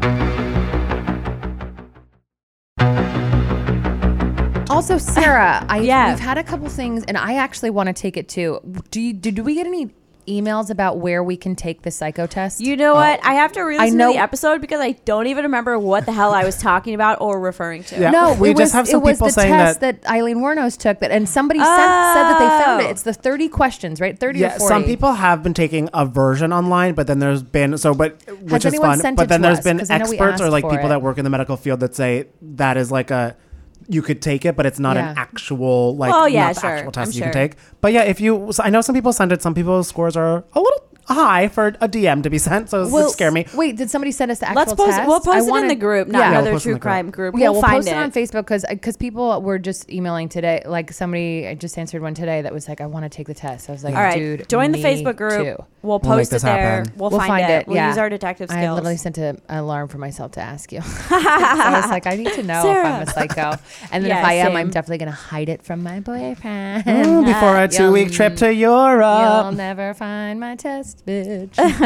Speaker 12: Also, Sarah, I
Speaker 10: Yeah.
Speaker 12: we've had a couple things, and I actually want to take it too. Do you, did we get any emails about where we can take the psycho test?
Speaker 10: You know what? I have to
Speaker 12: I
Speaker 10: re-listen
Speaker 12: know-
Speaker 10: to the episode because I don't even remember what the hell I was talking about or referring to.
Speaker 7: Yeah.
Speaker 12: No,
Speaker 7: we
Speaker 12: it
Speaker 7: just
Speaker 12: was,
Speaker 7: have some
Speaker 12: it was
Speaker 7: people
Speaker 12: the
Speaker 7: saying
Speaker 12: test
Speaker 7: that-
Speaker 12: that, Eileen Wuornos took, that, and somebody sent, said that they found it. It's the thirty questions, right? thirty
Speaker 7: Yeah,
Speaker 12: or forty.
Speaker 7: some people have been taking a version online, but then there's been so, but which is
Speaker 12: anyone
Speaker 7: fun.
Speaker 12: sent
Speaker 7: But
Speaker 12: it
Speaker 7: then
Speaker 12: to
Speaker 7: there's
Speaker 12: us?
Speaker 7: been
Speaker 12: 'Cause I know we
Speaker 7: experts or
Speaker 12: asked
Speaker 7: like
Speaker 12: for
Speaker 7: people
Speaker 12: it.
Speaker 7: that work in the medical field that say that is like a you could take it, but it's not
Speaker 12: Yeah.
Speaker 7: an actual like
Speaker 10: Oh, yeah,
Speaker 7: not the
Speaker 10: sure.
Speaker 7: actual test
Speaker 10: I'm
Speaker 7: you
Speaker 10: sure.
Speaker 7: can take. But yeah, if you, so I know some people send it. Some people's scores are a little high for a D M to be sent, so
Speaker 12: Will-
Speaker 7: it scare me.
Speaker 12: Wait, did somebody send us the actual
Speaker 10: Let's post.
Speaker 12: test?
Speaker 10: We'll post
Speaker 12: I
Speaker 10: it in
Speaker 12: wanna-
Speaker 10: the group, not
Speaker 12: Yeah.
Speaker 7: Yeah, we'll
Speaker 10: another
Speaker 7: post it in
Speaker 10: true
Speaker 7: the group.
Speaker 10: crime group.
Speaker 12: Yeah,
Speaker 10: we'll,
Speaker 12: we'll
Speaker 10: find
Speaker 12: post it.
Speaker 10: it
Speaker 12: on Facebook because because people were just emailing today. Like somebody I just answered one today that was like, "I want to take the test." I was like,
Speaker 10: All right,
Speaker 12: "Dude,
Speaker 10: join the
Speaker 12: me
Speaker 10: Facebook group.
Speaker 12: too."
Speaker 10: We'll
Speaker 7: We'll make
Speaker 10: post
Speaker 7: this
Speaker 10: it there.
Speaker 7: happen.
Speaker 10: We'll, find, it. We'll
Speaker 12: yeah.
Speaker 10: use our detective skills.
Speaker 12: I literally sent a, an alarm for myself to ask you. So I was like, I need to know if
Speaker 10: Sarah.
Speaker 12: I'm a psycho. And then
Speaker 10: Yeah,
Speaker 12: if I am,
Speaker 10: same.
Speaker 12: I'm definitely going to hide it from my boyfriend.
Speaker 7: Ooh, before a two week
Speaker 12: You'll-
Speaker 7: trip to
Speaker 12: You'll
Speaker 7: Europe.
Speaker 12: never find my test, bitch.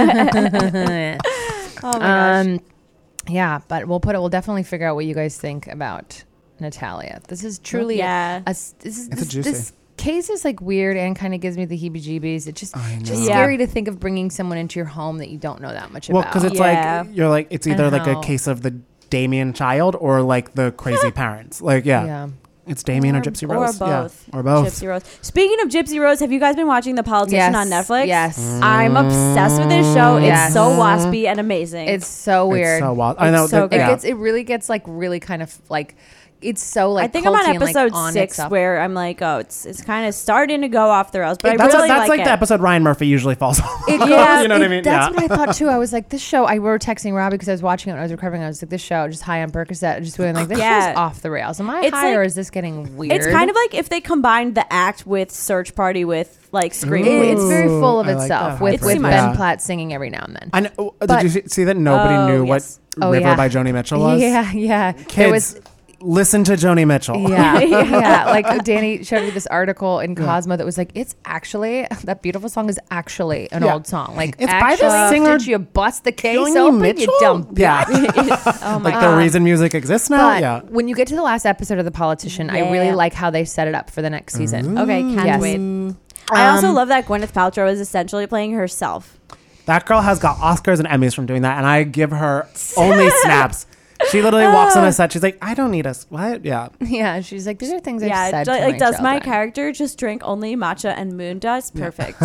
Speaker 10: Oh my gosh.
Speaker 12: um, yeah, but we'll put it. We'll definitely figure out what you guys think about Natalia. This is truly
Speaker 10: Yeah.
Speaker 12: a, a s- this is
Speaker 7: It's a
Speaker 12: this,
Speaker 7: juicy.
Speaker 12: this case is like weird and kind of gives me the heebie-jeebies. It's just
Speaker 7: I
Speaker 12: just
Speaker 7: know.
Speaker 10: Yeah.
Speaker 12: scary to think of bringing someone into your home that you don't know that much
Speaker 7: Well,
Speaker 12: about.
Speaker 7: because it's
Speaker 10: Yeah.
Speaker 7: like you're like it's either
Speaker 12: And
Speaker 7: like
Speaker 12: how-
Speaker 7: a case of the Damien child or like the crazy parents. Like yeah,
Speaker 12: yeah.
Speaker 7: it's Damien or,
Speaker 10: Or-
Speaker 7: Gypsy
Speaker 10: or
Speaker 7: Rose.
Speaker 10: both.
Speaker 7: Yeah, or both.
Speaker 10: Gypsy Rose. Speaking of Gypsy Rose, have you guys been watching The Politician
Speaker 12: Yes.
Speaker 10: on Netflix?
Speaker 12: Yes.
Speaker 10: I'm obsessed with this show.
Speaker 12: Yes.
Speaker 10: It's so waspy and amazing.
Speaker 12: It's so weird.
Speaker 7: It's so wild. I know.
Speaker 10: It's so
Speaker 7: that-
Speaker 10: good.
Speaker 12: It
Speaker 7: yeah.
Speaker 12: gets. It really gets like really kind of like. It's so like.
Speaker 10: I think I'm on
Speaker 12: culty and, like,
Speaker 10: episode
Speaker 12: on
Speaker 10: six
Speaker 12: itself.
Speaker 10: where I'm like, oh, it's it's kind of starting to go off the rails, but I
Speaker 7: that's
Speaker 10: really
Speaker 7: that's
Speaker 10: like,
Speaker 7: like
Speaker 10: it.
Speaker 7: the episode Ryan Murphy usually falls off.
Speaker 12: It
Speaker 7: of,
Speaker 12: goes-
Speaker 7: you know what I
Speaker 12: it-
Speaker 7: mean?
Speaker 12: That's
Speaker 7: yeah.
Speaker 12: what I thought too. I was like, this show. I were texting Robbie because I was watching it when I was recovering. I was like, this show, just high on Percocet, just going like, this
Speaker 10: Yeah.
Speaker 12: show's off the rails. Am I
Speaker 10: It's
Speaker 12: high
Speaker 10: like-
Speaker 12: or is this getting weird?
Speaker 10: It's kind of like if they combined the act with Search Party with like Scream
Speaker 12: It-
Speaker 10: Queens.
Speaker 12: it's very full of
Speaker 7: I like
Speaker 12: itself
Speaker 7: that.
Speaker 12: with
Speaker 10: It's
Speaker 12: with
Speaker 10: too much.
Speaker 12: Ben
Speaker 7: Yeah.
Speaker 12: Platt singing every now and then.
Speaker 7: I know. uh,
Speaker 12: But-
Speaker 7: Did you see- see that nobody
Speaker 10: Oh,
Speaker 7: knew
Speaker 10: yes.
Speaker 7: what
Speaker 12: Oh,
Speaker 7: River
Speaker 12: yeah.
Speaker 7: by Joni Mitchell was?
Speaker 12: Yeah, yeah. There
Speaker 7: Kids,
Speaker 12: was
Speaker 7: listen to Joni Mitchell.
Speaker 12: Yeah, yeah. Like Danny showed me this article in Cosmo that was like, it's actually that beautiful song is actually an
Speaker 7: Yeah.
Speaker 12: old song. Like
Speaker 7: It's by the
Speaker 12: actually,
Speaker 7: singer
Speaker 12: Did you bust the case
Speaker 7: Joni
Speaker 12: open?
Speaker 7: Mitchell?
Speaker 12: You dumb
Speaker 7: Yeah.
Speaker 12: bitch.
Speaker 10: Oh my
Speaker 7: Like
Speaker 10: god.
Speaker 7: the reason music exists now.
Speaker 12: But
Speaker 7: Yeah.
Speaker 12: when you get to the last episode of The Politician, I really
Speaker 10: Yeah.
Speaker 12: like how they set it up for the next season.
Speaker 10: Okay, can't
Speaker 12: Yes.
Speaker 10: wait. I also
Speaker 12: Um,
Speaker 10: love that Gwyneth Paltrow is essentially playing herself.
Speaker 7: That girl has got Oscars and Emmys from doing that, and I give her only snaps. She literally walks on a set. She's like, I don't need a s- what? Yeah.
Speaker 12: Yeah, she's like, these are things
Speaker 10: Yeah,
Speaker 12: I've said.
Speaker 10: d-
Speaker 12: to
Speaker 10: like
Speaker 12: my
Speaker 10: does my
Speaker 12: children.
Speaker 10: character just drink only matcha and moon dust? Perfect.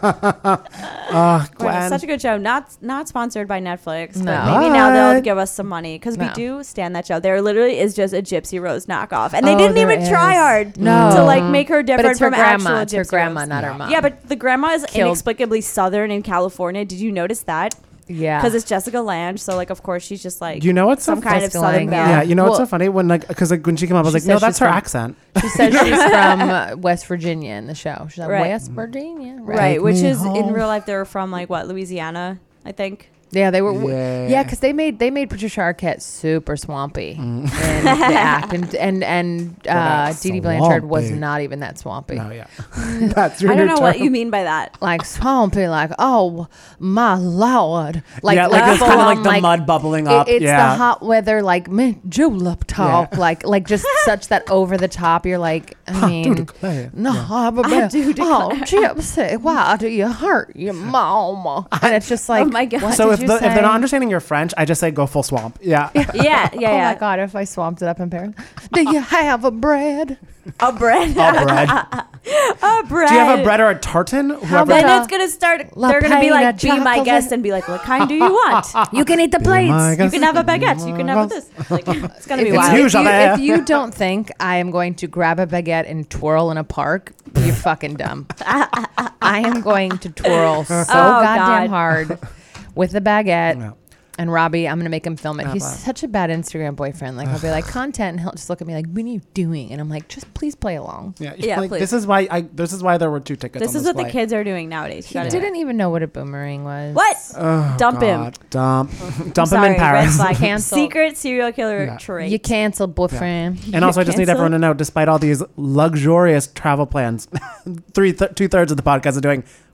Speaker 7: Uh,
Speaker 10: Gwen,
Speaker 7: Gwen.
Speaker 10: it's such a good show. Not not sponsored by Netflix, but
Speaker 12: No.
Speaker 10: maybe now they'll
Speaker 7: What?
Speaker 10: give us some money because we
Speaker 12: No.
Speaker 10: do stand that show. There literally is just a Gypsy Rose knockoff, and they
Speaker 12: Oh,
Speaker 10: didn't
Speaker 12: there
Speaker 10: even try
Speaker 12: is.
Speaker 10: hard
Speaker 12: No.
Speaker 10: to like make her
Speaker 12: But
Speaker 10: different
Speaker 12: it's her
Speaker 10: from
Speaker 12: grandma.
Speaker 10: actual
Speaker 12: It's her
Speaker 10: Gypsy
Speaker 12: grandma,
Speaker 10: Rose.
Speaker 12: not her mom.
Speaker 10: Yeah, but the grandma is
Speaker 12: Killed.
Speaker 10: inexplicably Southern in California. Did you notice that?
Speaker 12: Yeah.
Speaker 10: Because it's Jessica Lange, so like of course she's just like
Speaker 7: You know what's so
Speaker 10: some kind of
Speaker 12: Jessica
Speaker 10: Southern
Speaker 12: Lange,
Speaker 10: belle.
Speaker 7: Yeah, you know what's
Speaker 12: Well-
Speaker 7: so funny when like because like when she came up, I was
Speaker 12: She
Speaker 7: like, no,
Speaker 12: says
Speaker 7: that's
Speaker 12: she's
Speaker 7: her
Speaker 12: from-
Speaker 7: accent.
Speaker 12: She says she's from uh, West Virginia in the show. She's like,
Speaker 10: Right.
Speaker 12: West Virginia.
Speaker 10: Right,
Speaker 7: Take
Speaker 10: which
Speaker 7: me
Speaker 10: is in
Speaker 7: home.
Speaker 10: real life they're from like what Louisiana, I think.
Speaker 12: Yeah, they were.
Speaker 7: Yeah.
Speaker 12: Yeah, because they made they made Patricia Arquette super swampy in the act, and and and uh,
Speaker 7: that's
Speaker 12: Dee Dee Blanchard was
Speaker 7: swampy.
Speaker 12: not even that swampy.
Speaker 7: No, yeah. That's your
Speaker 10: I don't
Speaker 7: new
Speaker 10: know what
Speaker 7: term.
Speaker 10: you mean by that.
Speaker 12: Like swampy, like oh my lord, like
Speaker 7: yeah, like it's
Speaker 12: full
Speaker 7: kind of
Speaker 12: on,
Speaker 7: like the mud bubbling
Speaker 12: it-
Speaker 7: up.
Speaker 12: it's
Speaker 7: yeah.
Speaker 12: the hot weather, like me julep talk,
Speaker 7: Yeah.
Speaker 12: like like just such that over the top. You're like, I mean,
Speaker 7: declare.
Speaker 12: no,
Speaker 7: Yeah.
Speaker 12: but
Speaker 10: I do
Speaker 12: oh, Gypsy, why do you hurt your mama? And it's just like,
Speaker 10: Oh my God.
Speaker 12: what
Speaker 7: So
Speaker 12: did
Speaker 7: if
Speaker 12: you
Speaker 7: the, if they're
Speaker 12: say?
Speaker 7: not understanding your French, I just say go full swamp. Yeah.
Speaker 10: Yeah, yeah,
Speaker 12: Oh
Speaker 10: yeah.
Speaker 12: my god! If I swamped it up in Paris, do you have a bread?
Speaker 10: A bread.
Speaker 7: A bread.
Speaker 10: a bread.
Speaker 7: Do you have a bread or a tartan? Whoever-
Speaker 12: about
Speaker 10: Then
Speaker 12: a
Speaker 10: it's gonna start.
Speaker 12: La
Speaker 10: They're gonna be
Speaker 12: Paina
Speaker 10: like, be my
Speaker 12: chocolate?
Speaker 10: guest, and be like, what kind do you want?
Speaker 12: You can eat the plates.
Speaker 7: my
Speaker 10: You
Speaker 7: guest.
Speaker 10: can have a baguette. You can have this. Like, it's gonna be
Speaker 12: If,
Speaker 7: It's
Speaker 10: wild.
Speaker 7: huge.
Speaker 12: if, you,
Speaker 7: Javert.
Speaker 12: if you don't think I am going to grab a baguette and twirl in a park, you're fucking dumb. I am going to twirl so
Speaker 10: God.
Speaker 12: goddamn hard with the baguette.
Speaker 7: Yeah.
Speaker 12: And Robbie, I'm gonna make him film it.
Speaker 7: Yeah,
Speaker 12: He's
Speaker 7: wow.
Speaker 12: such a bad Instagram boyfriend. Like I'll be like content, and he'll just look at me like, "What are you doing?" And I'm like, "Just please play along."
Speaker 7: Yeah,
Speaker 10: Yeah,
Speaker 7: like,
Speaker 10: please.
Speaker 7: this is why I. This is why there were two tickets.
Speaker 10: This
Speaker 7: on
Speaker 10: is what
Speaker 7: flight.
Speaker 10: the kids are doing nowadays. You
Speaker 12: He
Speaker 10: gotta do
Speaker 12: didn't
Speaker 10: it.
Speaker 12: even know what a boomerang was.
Speaker 10: What?
Speaker 7: Oh,
Speaker 10: Dump him.
Speaker 7: God. Dump.
Speaker 10: I'm
Speaker 7: Dump him
Speaker 10: sorry,
Speaker 7: in Paris.
Speaker 10: red flag.
Speaker 12: Canceled.
Speaker 10: Secret serial killer
Speaker 7: Yeah.
Speaker 10: trait.
Speaker 12: You canceled, boyfriend.
Speaker 7: And also, I just need
Speaker 10: Cancel.
Speaker 7: everyone to know, despite all these luxurious travel plans, three th- two thirds of the podcast are doing.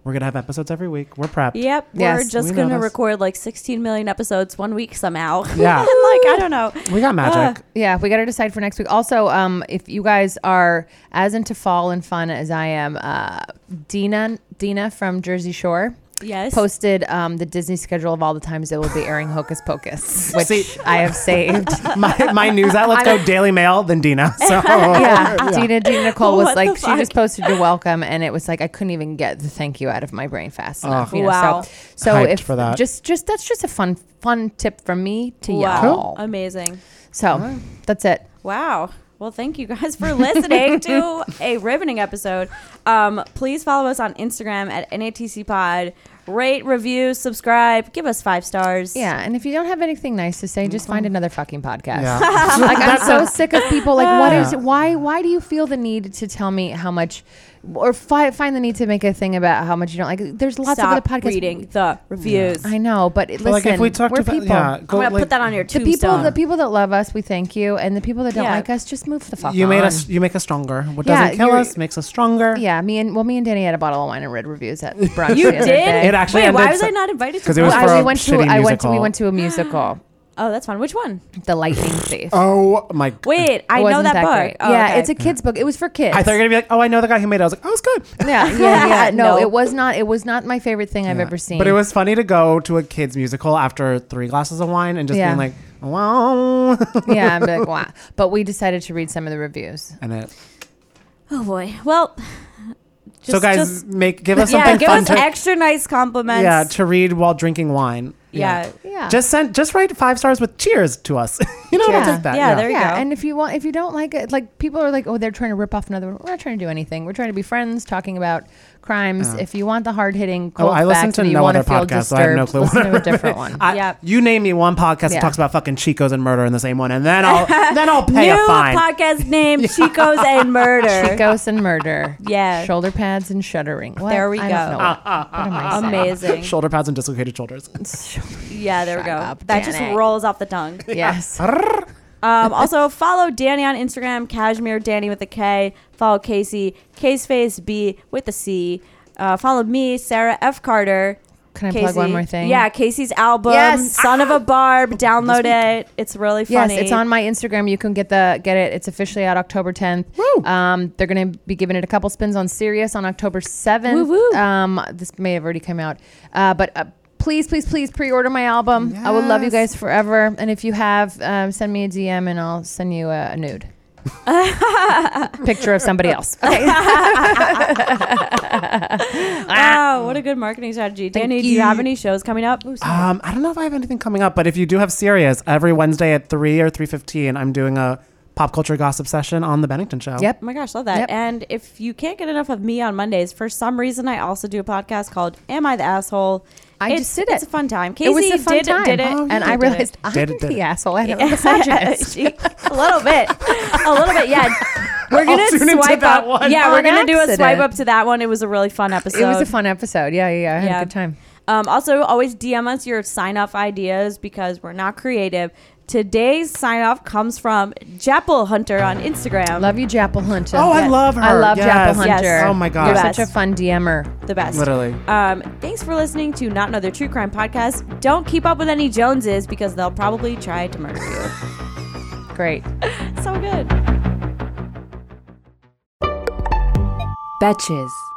Speaker 7: We're going to have episodes every week. We're prepped.
Speaker 10: Yep.
Speaker 12: Yes,
Speaker 10: we're just
Speaker 7: we
Speaker 10: going to
Speaker 7: noticed.
Speaker 10: record like sixteen million episodes one week somehow.
Speaker 7: Yeah.
Speaker 10: like, I don't know.
Speaker 7: We got magic.
Speaker 10: Uh,
Speaker 12: Yeah, we got to decide for next week. Also, um, if you guys are as into fall and fun as I am, uh, Dina, Dina from Jersey Shore.
Speaker 10: Yes.
Speaker 12: Posted um, the Disney schedule of all the times they will be airing Hocus Pocus, which I have saved.
Speaker 7: my, my news outlets go Daily Mail, then Dina. So
Speaker 12: yeah, yeah. Dina, Dina Nicole was
Speaker 10: What
Speaker 12: like,
Speaker 10: the
Speaker 12: she
Speaker 10: fuck?
Speaker 12: just posted your welcome, and it was like I couldn't even get the thank you out of my brain fast enough.
Speaker 7: Oh.
Speaker 12: You know?
Speaker 10: Wow.
Speaker 12: So, so
Speaker 7: Hyped
Speaker 12: if
Speaker 7: for that.
Speaker 12: just, just that's just a fun, fun tip from me to
Speaker 10: wow.
Speaker 12: y'all.
Speaker 10: Amazing.
Speaker 12: So that's it.
Speaker 10: Wow. Well, thank you guys for listening to a riveting episode. Um, please follow us on Instagram at N A T C Pod. Rate, review, subscribe, give us five stars.
Speaker 12: Yeah, and if you don't have anything nice to say, just find another fucking podcast.
Speaker 7: Yeah.
Speaker 12: Like I'm so sick of people. Like, what is
Speaker 7: Yeah.
Speaker 12: why? Why do you feel the need to tell me how much, or fi- find the need to make a thing about how much you don't like? There's lots
Speaker 10: Stop
Speaker 12: of other podcasts.
Speaker 10: reading the reviews.
Speaker 12: I know, but listen,
Speaker 7: like if we talked
Speaker 12: we're
Speaker 7: about-
Speaker 12: people.
Speaker 7: yeah,
Speaker 10: I'm
Speaker 7: go,
Speaker 10: gonna
Speaker 7: like,
Speaker 10: put that on your
Speaker 12: The people,
Speaker 10: tombstone.
Speaker 12: the people that love us, we thank you, and the people that don't
Speaker 10: Yeah.
Speaker 12: like us, just move the fuck
Speaker 7: You
Speaker 12: on.
Speaker 7: made us. You make us stronger. What
Speaker 12: Yeah,
Speaker 7: doesn't kill
Speaker 12: you're-
Speaker 7: us makes us stronger.
Speaker 12: Yeah, me and well, me and Danny had a bottle of wine and read reviews at brunch.
Speaker 10: You
Speaker 12: the other
Speaker 10: did?
Speaker 12: day.
Speaker 7: It actually
Speaker 10: Wait,
Speaker 7: ended
Speaker 10: why was
Speaker 7: so-
Speaker 10: I not invited to
Speaker 7: 'Cause it was
Speaker 10: brunch?
Speaker 7: for
Speaker 12: I,
Speaker 7: a
Speaker 12: we went to.
Speaker 7: shitty
Speaker 12: I went to. We
Speaker 7: musical.
Speaker 12: went to a musical,
Speaker 10: Oh, that's fun. Which one?
Speaker 12: The Lightning Thief.
Speaker 7: Oh my.
Speaker 10: Wait, I
Speaker 12: It
Speaker 10: know
Speaker 12: wasn't
Speaker 10: that, book.
Speaker 12: great.
Speaker 10: Oh,
Speaker 12: yeah,
Speaker 10: okay.
Speaker 12: it's a kid's book. It was for kids.
Speaker 7: I thought you were gonna be like, oh, I know the guy who made it. I was like, oh, it's good.
Speaker 12: Yeah, yeah, yeah. No,
Speaker 10: No.
Speaker 12: it was not. It was not my favorite thing I've
Speaker 7: Yeah.
Speaker 12: ever seen.
Speaker 7: But it was funny to go to a kids musical after three glasses of wine and just
Speaker 12: Yeah.
Speaker 7: being like, wow.
Speaker 12: Yeah, I'm like, wow. But we decided to read some of the reviews.
Speaker 7: And it.
Speaker 10: Oh boy. Well, just,
Speaker 7: so guys,
Speaker 10: just,
Speaker 7: make give us
Speaker 10: yeah,
Speaker 7: something
Speaker 10: give
Speaker 7: fun
Speaker 10: us
Speaker 7: to
Speaker 10: extra nice compliments.
Speaker 7: yeah to read while drinking wine.
Speaker 10: Yeah.
Speaker 12: Yeah.
Speaker 7: Just send. Just write five stars with cheers to us. you know,
Speaker 12: Yeah.
Speaker 7: I'll take that.
Speaker 10: Yeah, there you
Speaker 12: yeah,
Speaker 10: go.
Speaker 12: and if you want, if you don't like it, like people are like, oh, they're trying to rip off another one. We're not trying to do anything. We're trying to be friends, talking about crimes.
Speaker 7: Yeah.
Speaker 12: If you want the hard hitting,
Speaker 7: Oh,
Speaker 12: cold
Speaker 7: I listen
Speaker 12: facts
Speaker 7: to
Speaker 12: and you
Speaker 7: no
Speaker 12: want
Speaker 7: other
Speaker 12: to feel
Speaker 7: podcast,
Speaker 12: disturbed,
Speaker 7: so I have no clue.
Speaker 12: listen to a different one.
Speaker 7: I,
Speaker 10: Yep.
Speaker 7: You name me one podcast
Speaker 12: Yeah.
Speaker 7: that talks about fucking Chicos and murder in the same one, and then I'll then I'll pay
Speaker 10: New
Speaker 7: a fine.
Speaker 10: podcast named Chicos and Murder.
Speaker 12: Chicos and murder.
Speaker 10: Yeah.
Speaker 12: Shoulder pads and shuddering. What?
Speaker 10: There we
Speaker 12: I
Speaker 10: go.
Speaker 12: don't know what, what am I saying?
Speaker 10: Amazing.
Speaker 7: Shoulder pads and dislocated shoulders.
Speaker 10: Yeah, there we
Speaker 12: Shut
Speaker 10: go.
Speaker 12: up,
Speaker 10: that just
Speaker 12: Danny.
Speaker 10: rolls off the tongue.
Speaker 12: Yes.
Speaker 10: Um, also, follow Danny on Instagram, Cashmere Danny with a K. Follow Casey, Caseface B with a C. Uh, follow me, Sarah F. Carter.
Speaker 12: Can I plug one more thing?
Speaker 10: Yeah, Casey's album,
Speaker 12: Yes.
Speaker 10: Son of a Barb. Download it. It's really funny.
Speaker 12: Yes, it's on my Instagram. You can get the get it. It's officially out October tenth.
Speaker 7: Woo.
Speaker 12: Um, they're going to be giving it a couple spins on Sirius on October seventh.
Speaker 10: Woo, woo.
Speaker 12: Um, this may have already come out, uh, but. Uh, Please, please, please pre-order my album. I would love you guys forever. And if you have, um, send me a D M and I'll send you a, a nude. Picture of somebody else. Okay.
Speaker 10: Wow, what a good marketing strategy. Danny, do you have any shows coming up? Ooh, sorry.
Speaker 7: Um, I don't know if I have anything coming up, but if you do have Sirius, every Wednesday at three or three fifteen, I'm doing a pop culture gossip session on the Bennington Show.
Speaker 12: Yep.
Speaker 10: Oh my gosh, love that.
Speaker 12: Yep.
Speaker 10: And if you can't get enough of me on Mondays, for some reason, I also do a podcast called Am I the Asshole?
Speaker 12: I
Speaker 10: it's,
Speaker 12: just did it.
Speaker 10: It's a fun time. Casey
Speaker 12: It was a fun
Speaker 10: did,
Speaker 12: time.
Speaker 10: did it.
Speaker 7: Oh,
Speaker 12: and
Speaker 7: you
Speaker 12: I
Speaker 7: did
Speaker 12: realized
Speaker 7: it.
Speaker 12: I'm
Speaker 7: Did it, did
Speaker 12: the
Speaker 7: it.
Speaker 12: asshole. I am a misogynist.
Speaker 10: She- a little bit. A little bit, yeah. We're going to
Speaker 7: tune into
Speaker 10: swipe
Speaker 7: that
Speaker 10: up.
Speaker 7: one.
Speaker 10: Yeah,
Speaker 12: On
Speaker 10: we're going to do a
Speaker 12: accident.
Speaker 10: swipe up to that one. It was a really fun episode.
Speaker 12: It was a fun episode. Yeah, yeah, yeah. I had
Speaker 10: Yeah.
Speaker 12: a good time.
Speaker 10: Um, also, always D M us your sign-off ideas because we're not creative. Today's sign-off comes from Jappel Hunter on Instagram.
Speaker 12: Love you, Jappel Hunter.
Speaker 7: Oh, I love her.
Speaker 12: I love
Speaker 7: Yes.
Speaker 12: Jappel Hunter.
Speaker 10: Yes.
Speaker 7: Oh my God.
Speaker 12: You're
Speaker 10: Yes.
Speaker 12: such a fun D M er.
Speaker 10: The best.
Speaker 7: Literally.
Speaker 10: Um, thanks for listening to Not Another True Crime Podcast. Don't keep up with any Joneses because they'll probably try to murder you.
Speaker 12: Great.
Speaker 10: So good.
Speaker 6: Betches.